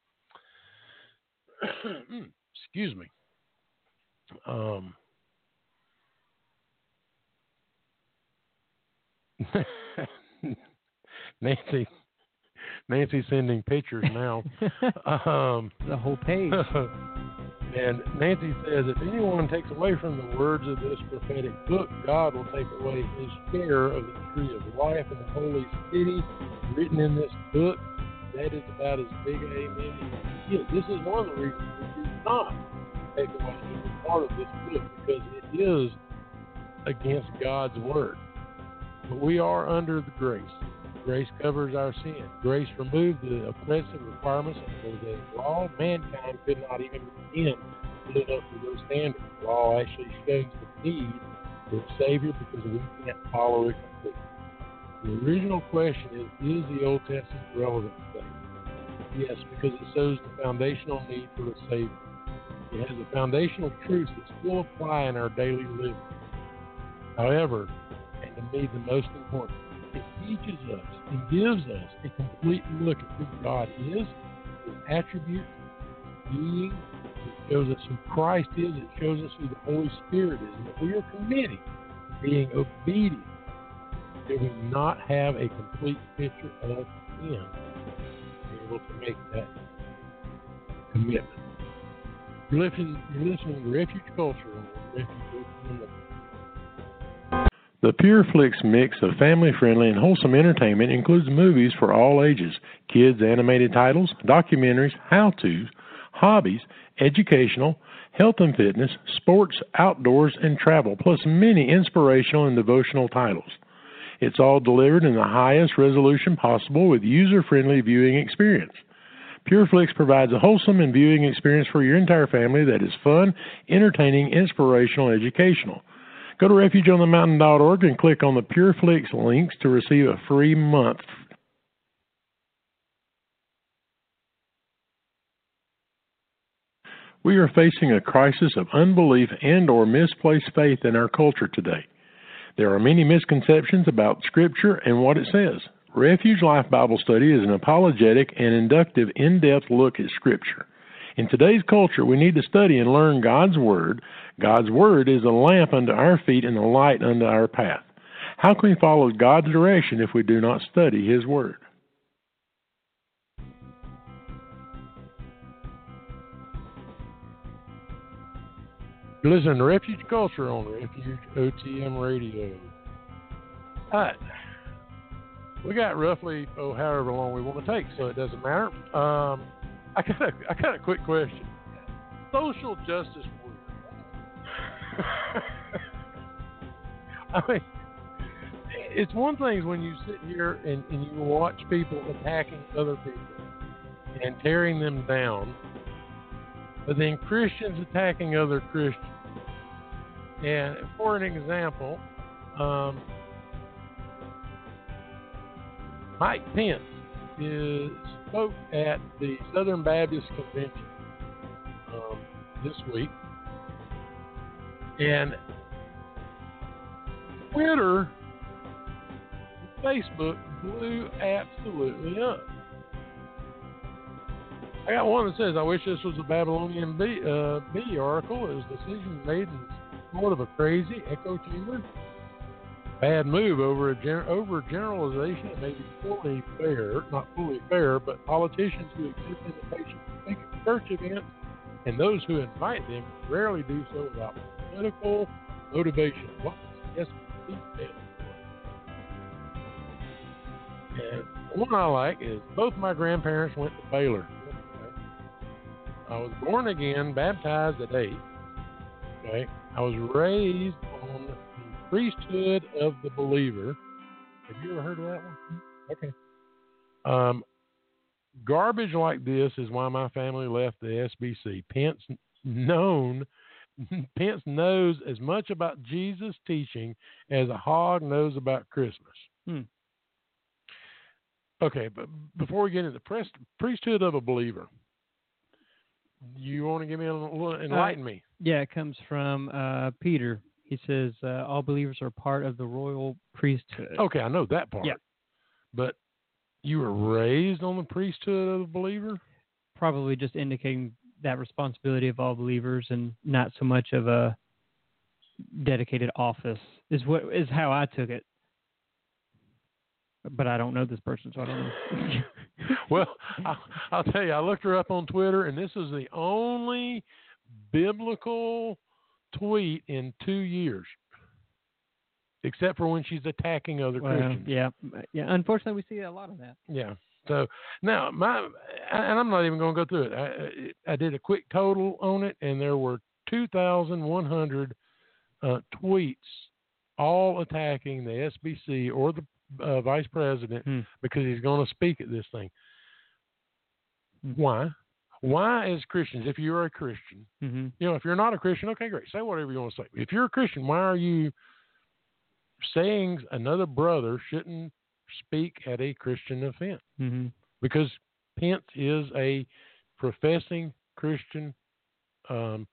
Excuse me. Nancy's sending pictures now. The whole page. And Nancy says, if anyone takes away from the words of this prophetic book, God will take away His share of the tree of life in the holy city written in this book. That is about as big an amen as you can get. This is one of the reasons we do not take away any part of this book, because it is against God's word. But we are under the grace. Grace covers our sin. Grace removed the oppressive requirements of the Mosaic law. Mankind could not even begin to live up to those standards. The law actually shows the need for a Savior because we can't follow it completely. The original question is the Old Testament relevant today? Yes, because it shows the foundational need for a Savior. It has the foundational truths that still apply in our daily living. However, and to me the most important, it teaches us and gives us a complete look at who God is, His attributes, His being. It shows us who Christ is. It shows us who the Holy Spirit is. And if we are committed to being obedient, then we not have a complete picture of Him, be able to make that commitment. You're listening to Refuge Culture on Refuge Culture. The PureFlix mix of family-friendly and wholesome entertainment includes movies for all ages, kids' animated titles, documentaries, how-tos, hobbies, educational, health and fitness, sports, outdoors, and travel, plus many inspirational and devotional titles. It's all delivered in the highest resolution possible with user-friendly viewing experience. PureFlix provides a wholesome and viewing experience for your entire family that is fun, entertaining, inspirational, educational. Go to refugeonthemountain.org and click on the PureFlix links to receive a free month. We are facing a crisis of unbelief and or misplaced faith in our culture today. There are many misconceptions about Scripture and what it says. Refuge Life Bible Study is an apologetic and inductive, in-depth look at Scripture. In today's culture, we need to study and learn God's Word. God's Word is a lamp unto our feet and a light unto our path. How can we follow God's direction if we do not study His Word? You're listening to Refuge Culture on Refuge OTM Radio. All right. We got roughly, however long we want to take, so it doesn't matter. I got a quick question. Social justice warrior. I mean, it's one thing when you sit here and you watch people attacking other people and tearing them down, but then Christians attacking other Christians. And for an example, Mike Pence spoke at the Southern Baptist Convention this week, and Twitter and Facebook blew absolutely up. I got one that says, "I wish this was a Babylonian Bee article. It was decision made in support of a crazy echo chamber. Bad move over generalization. It may be fully fair, not fully fair, but politicians who accept invitations to speak at church events and those who invite them rarely do so without political motivation." What was the SBC? And one I like is both my grandparents went to Baylor. I was born again, baptized at 8. Okay, I was raised on the priesthood of the believer. Have you ever heard of that one? Okay. Garbage like this is why my family left the SBC. Pence knows as much about Jesus' teaching as a hog knows about Christmas. Okay, but before we get into the priesthood of a believer, you want to give me a little, enlighten me? Yeah, it comes from Peter. He says all believers are part of the royal priesthood. Okay, I know that part. Yeah. But you were raised on the priesthood of a believer? Probably just indicating that responsibility of all believers and not so much of a dedicated office is how I took it. But I don't know this person, so I don't know. Well, I'll tell you, I looked her up on Twitter, and this is the only biblical tweet in 2 years, except for when she's attacking other Christians. Yeah. Unfortunately, we see a lot of that. Yeah. So now and I'm not even going to go through it. I did a quick total on it, and there were 2,100 tweets, all attacking the SBC or the vice president because he's going to speak at this thing. Why? Why, as Christians, if you're a Christian, if you're not a Christian, okay, great, say whatever you want to say. If you're a Christian, why are you saying another brother shouldn't speak at a Christian event? Because Pence is a professing Christian, and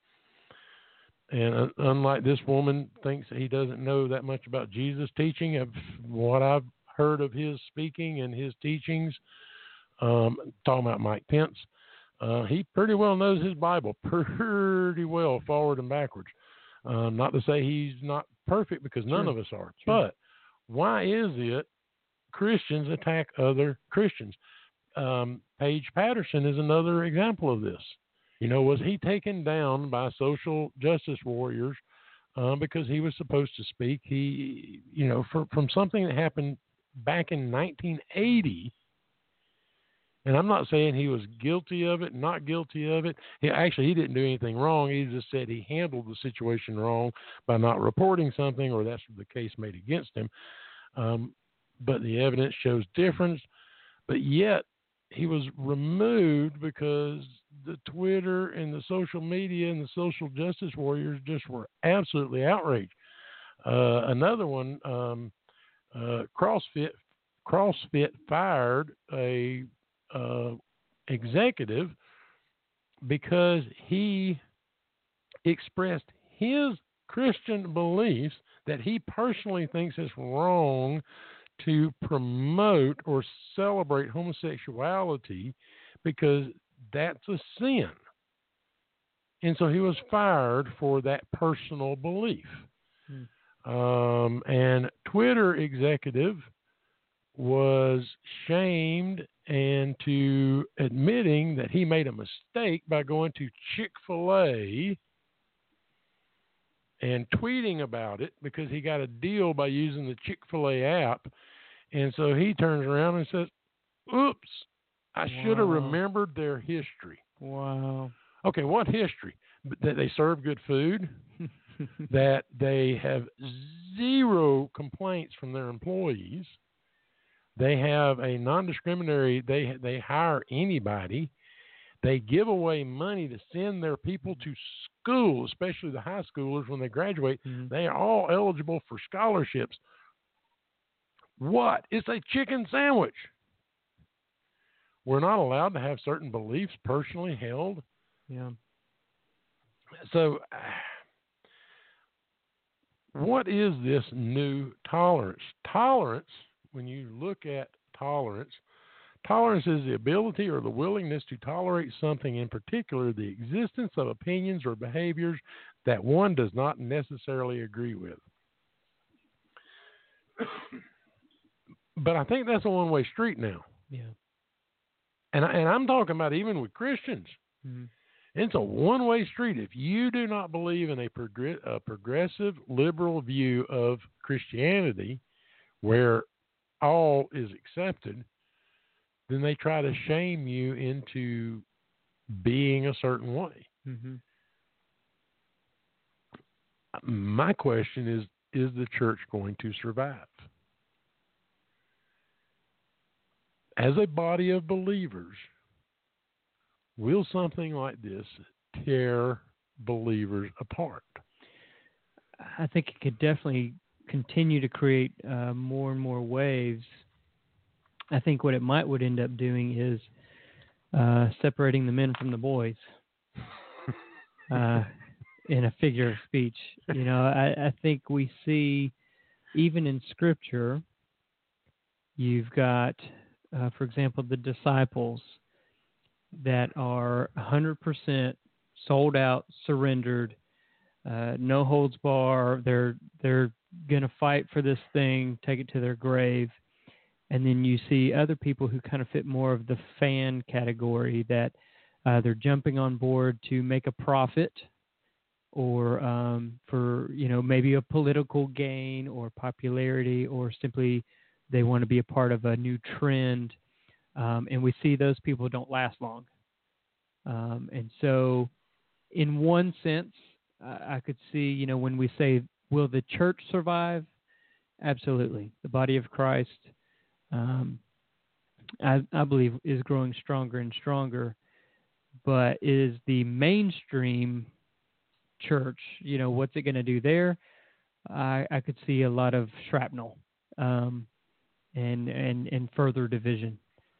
unlike this woman thinks that he doesn't know that much about Jesus' teaching. Of what I've heard of his speaking and his teachings, talking about Mike Pence, he pretty well knows his Bible pretty well, forward and backwards. Not to say he's not perfect, because none of us are. Sure. But why is it Christians attack other Christians? Paige Patterson is another example of this. Was he taken down by social justice warriors because he was supposed to speak? He, from something that happened back in 1980. And I'm not saying he was guilty of it, not guilty of it. He didn't do anything wrong. He just said he handled the situation wrong by not reporting something, or that's the case made against him. But the evidence shows difference. But yet he was removed because the Twitter and the social media and the social justice warriors just were absolutely outraged. Another one, CrossFit fired a executive because he expressed his Christian beliefs that he personally thinks is wrong to promote or celebrate homosexuality because that's a sin. And so he was fired for that personal belief. And Twitter executive was shamed into admitting that he made a mistake by going to Chick-fil-A and tweeting about it because he got a deal by using the Chick-fil-A app. And so he turns around and says, oops, I should have remembered their history. Wow. Okay, what history? That they serve good food, that they have zero complaints from their employees, they have a non-discriminatory, they hire anybody, they give away money to send their people to school, especially the high schoolers when they graduate. They are all eligible for scholarships. What? It's a chicken sandwich. We're not allowed to have certain beliefs personally held. Yeah. So, what is this new tolerance? Tolerance, when you look at tolerance is the ability or the willingness to tolerate something, in particular, the existence of opinions or behaviors that one does not necessarily agree with. But I think that's a one-way street now. Yeah. And I'm talking about even with Christians. It's a one-way street. If you do not believe in a progressive, liberal view of Christianity, where all is accepted, then they try to shame you into being a certain way. My question is the church going to survive? As a body of believers, will something like this tear believers apart? I think it could definitely continue to create more and more waves. I think what it would end up doing is separating the men from the boys in a figure of speech. You know, I think we see, even in Scripture, you've got, for example, the disciples that are 100% sold out, surrendered, no holds bar. They're going to fight for this thing, take it to their grave. And then you see other people who kind of fit more of the fan category, that they're jumping on board to make a profit, or for, you know, maybe a political gain or popularity, or simply they want to be a part of a new trend. And we see those people don't last long. And so in one sense, I could see, you know, when we say, will the church survive? Absolutely. The body of Christ, I believe, is growing stronger and stronger. But is the mainstream church, you know, what's it going to do there? I could see a lot of shrapnel and further division.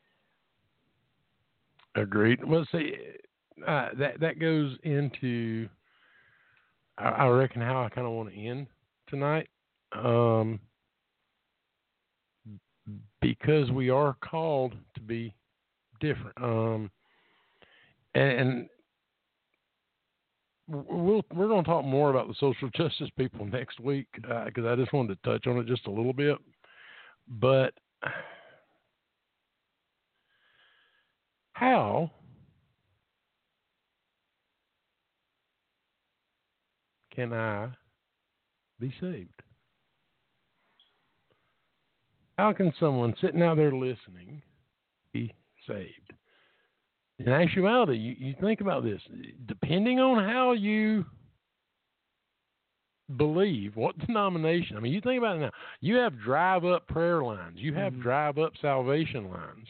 Agreed. Well, see, that goes into, I reckon, how I kind of want to end tonight, because we are called to be different, and we're going to talk more about the social justice people next week, because I just wanted to touch on it just a little bit, but how can I be saved? How can someone sitting out there listening be saved? In actuality, you think about this. Depending on how you believe, what denomination. I mean, you think about it now. You have drive-up prayer lines. You have drive-up salvation lines.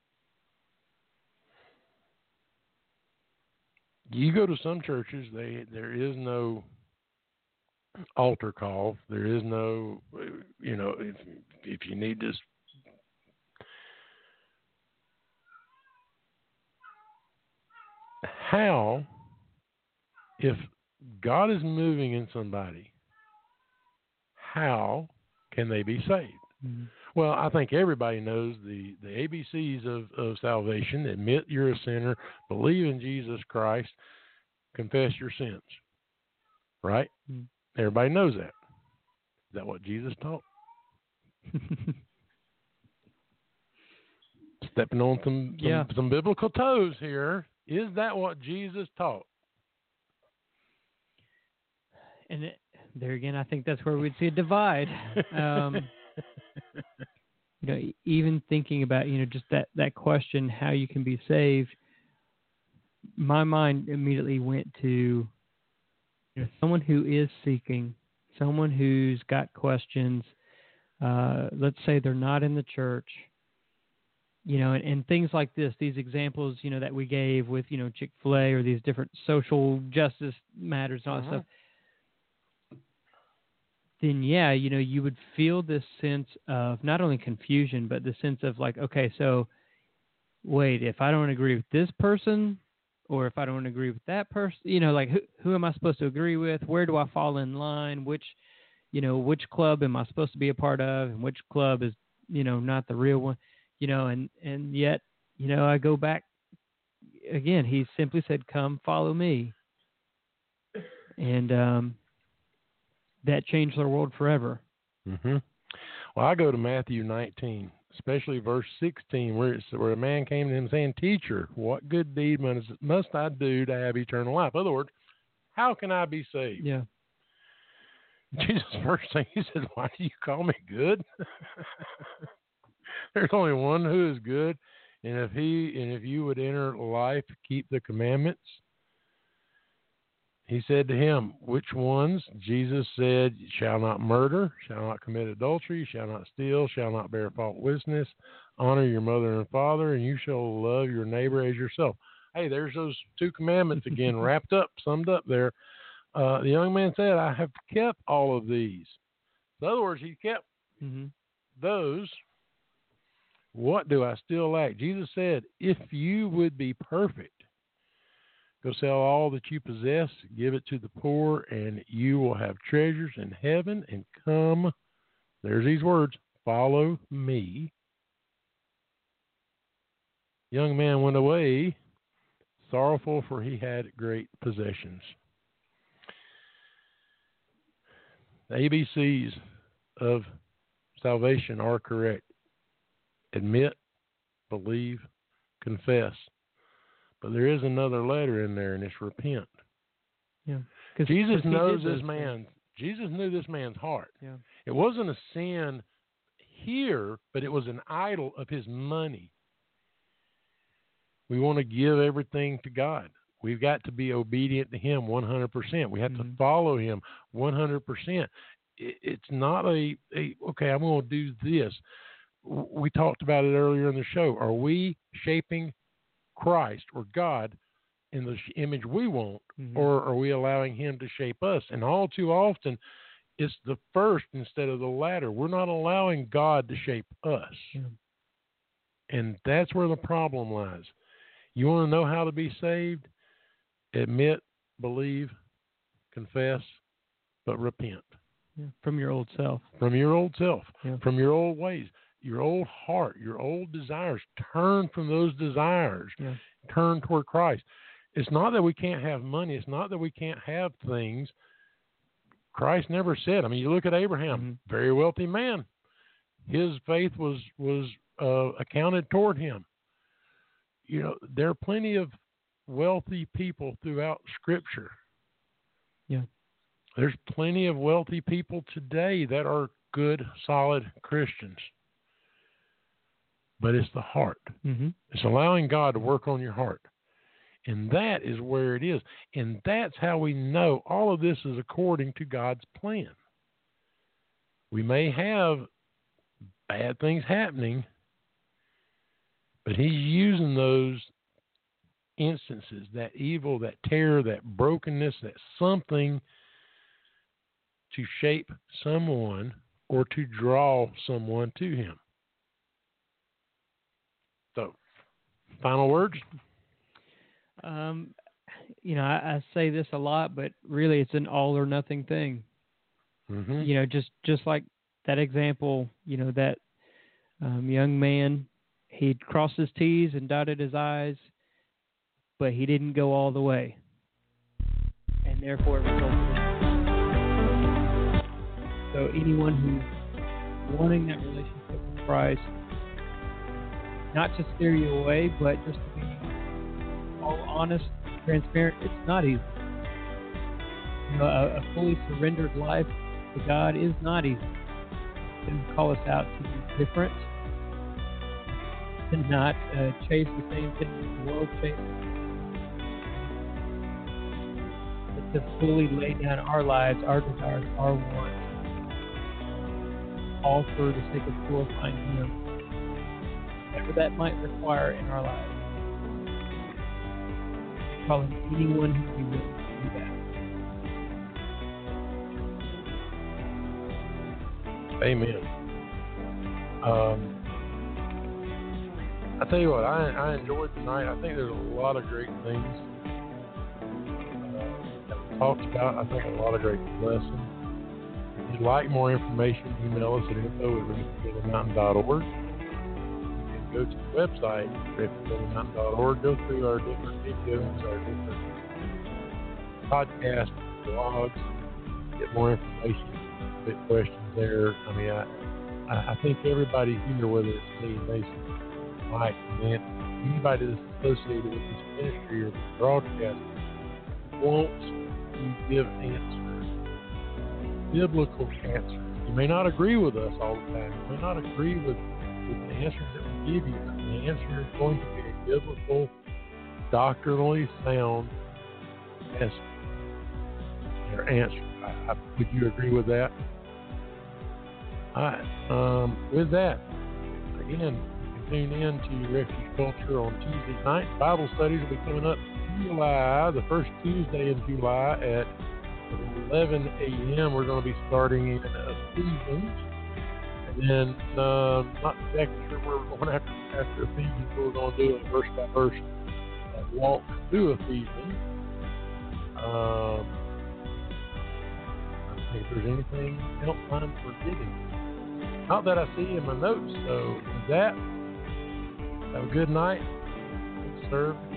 You go to some churches, there is no altar call. There is no, you know, if you need to. How, if God is moving in somebody, how can they be saved? Well, I think everybody knows the ABCs of salvation. Admit you're a sinner, believe in Jesus Christ, confess your sins. Right? Mm. Everybody knows that. Is that what Jesus taught? Stepping on some biblical toes here. Is that what Jesus taught? And there again, I think that's where we'd see a divide. Even thinking about, just that question, how you can be saved, my mind immediately went to someone who is seeking, someone who's got questions. Let's say they're not in the church, and things like this, these examples, that we gave with, Chick-fil-A or these different social justice matters and all that stuff. Then, you would feel this sense of not only confusion, but the sense of like, okay, so wait, if I don't agree with this person, or if I don't agree with that person, like who am I supposed to agree with? Where do I fall in line? Which club am I supposed to be a part of, and which club is, not the real one, and yet, I go back again. He simply said, "Come, follow me," and that changed their world forever. Mm-hmm. Well, I go to Matthew 19. Especially verse 16, where a man came to him saying, "Teacher, what good deed must I do to have eternal life?" In other words, how can I be saved? Yeah. Jesus' first thing, he said, "Why do you call me good?" There's only one who is good, and if you would enter life, keep the commandments. He said to him, "Which ones?" Jesus said, "You shall not murder, shall not commit adultery, shall not steal, shall not bear false witness, honor your mother and father, and you shall love your neighbor as yourself." Hey, there's those two commandments again, summed up there. The young man said, "I have kept all of these." In other words, he kept those. What do I still lack? Jesus said, "If you would be perfect, go sell all that you possess, give it to the poor, and you will have treasures in heaven, and come," there's these words, "follow me." The young man went away sorrowful, for he had great possessions. The ABCs of salvation are correct. Admit, believe, confess. But there is another letter in there, and it's repent. Yeah. Jesus knows this man. Jesus knew this man's heart. Yeah. It wasn't a sin here, but it was an idol of his money. We want to give everything to God. We've got to be obedient to Him 100%. We have to follow Him 100%. It's not okay, I'm going to do this. We talked about it earlier in the show. Are we shaping Christ or God in the image we want, or are we allowing Him to shape us? And all too often, it's the first instead of the latter. We're not allowing God to shape us. Yeah. And that's where the problem lies. You want to know how to be saved? Admit, believe, confess, but repent. Yeah. From your old self. From your old self. Yeah. From your old ways. Your old heart, your old desires. Turn from those desires. Yeah. Turn toward Christ. It's not that we can't have money. It's not that we can't have things. Christ never said. I mean, you look at Abraham, very wealthy man. His faith was accounted toward him. You know, there are plenty of wealthy people throughout Scripture. Yeah. There's plenty of wealthy people today that are good, solid Christians. But it's the heart. It's allowing God to work on your heart. And that is where it is. And that's how we know all of this is according to God's plan. We may have bad things happening, but He's using those instances, that evil, that terror, that brokenness, that something to shape someone or to draw someone to Him. So, final words? You know, I say this a lot, but really it's an all or nothing thing. You know, just like that example, you know, that young man. He'd crossed his T's and dotted his I's, but he didn't go all the way. And therefore it resulted. So anyone who's wanting that relationship with Christ, not to steer you away, but just to be all honest, transparent, it's not easy. You know, a fully surrendered life to God is not easy. He doesn't call us out to be different, to not chase the same things the world chases, but to fully lay down our lives, our desires, our wants, all for the sake of glorifying Him, whatever that might require in our lives. Calling anyone who would be willing to do that. Amen. I tell you what, I enjoyed tonight. I think there's a lot of great things that we talked about. I think a lot of great lessons. If you'd like more information, email us at info@riftofthemountain.org. You can go to the website, riftofthemountain.org, go through our different videos, our different podcasts, blogs, get more information, get questions there. I mean, I think everybody here, whether it's me, Mason, Mike, and anybody that's associated with this ministry or this broadcast, wants to give answers, biblical answers. You may not agree with us all the time. You may not agree with the answers that we give you, but the answer is going to be a biblical, doctrinally sound answer. Your answer. Would you agree with that? All right. With that, again, you can tune in to Refuge Culture on Tuesday night. Bible studies will be coming up July, the first Tuesday in July at 11 a.m. We're going to be starting in Ephesians. And then, not exactly sure where we're going after Ephesians, but we're going to do a verse-by-verse walk through Ephesians. I think if there's anything else I'm forgetting. Not that I see in my notes. So with that, have a good night. Good serve.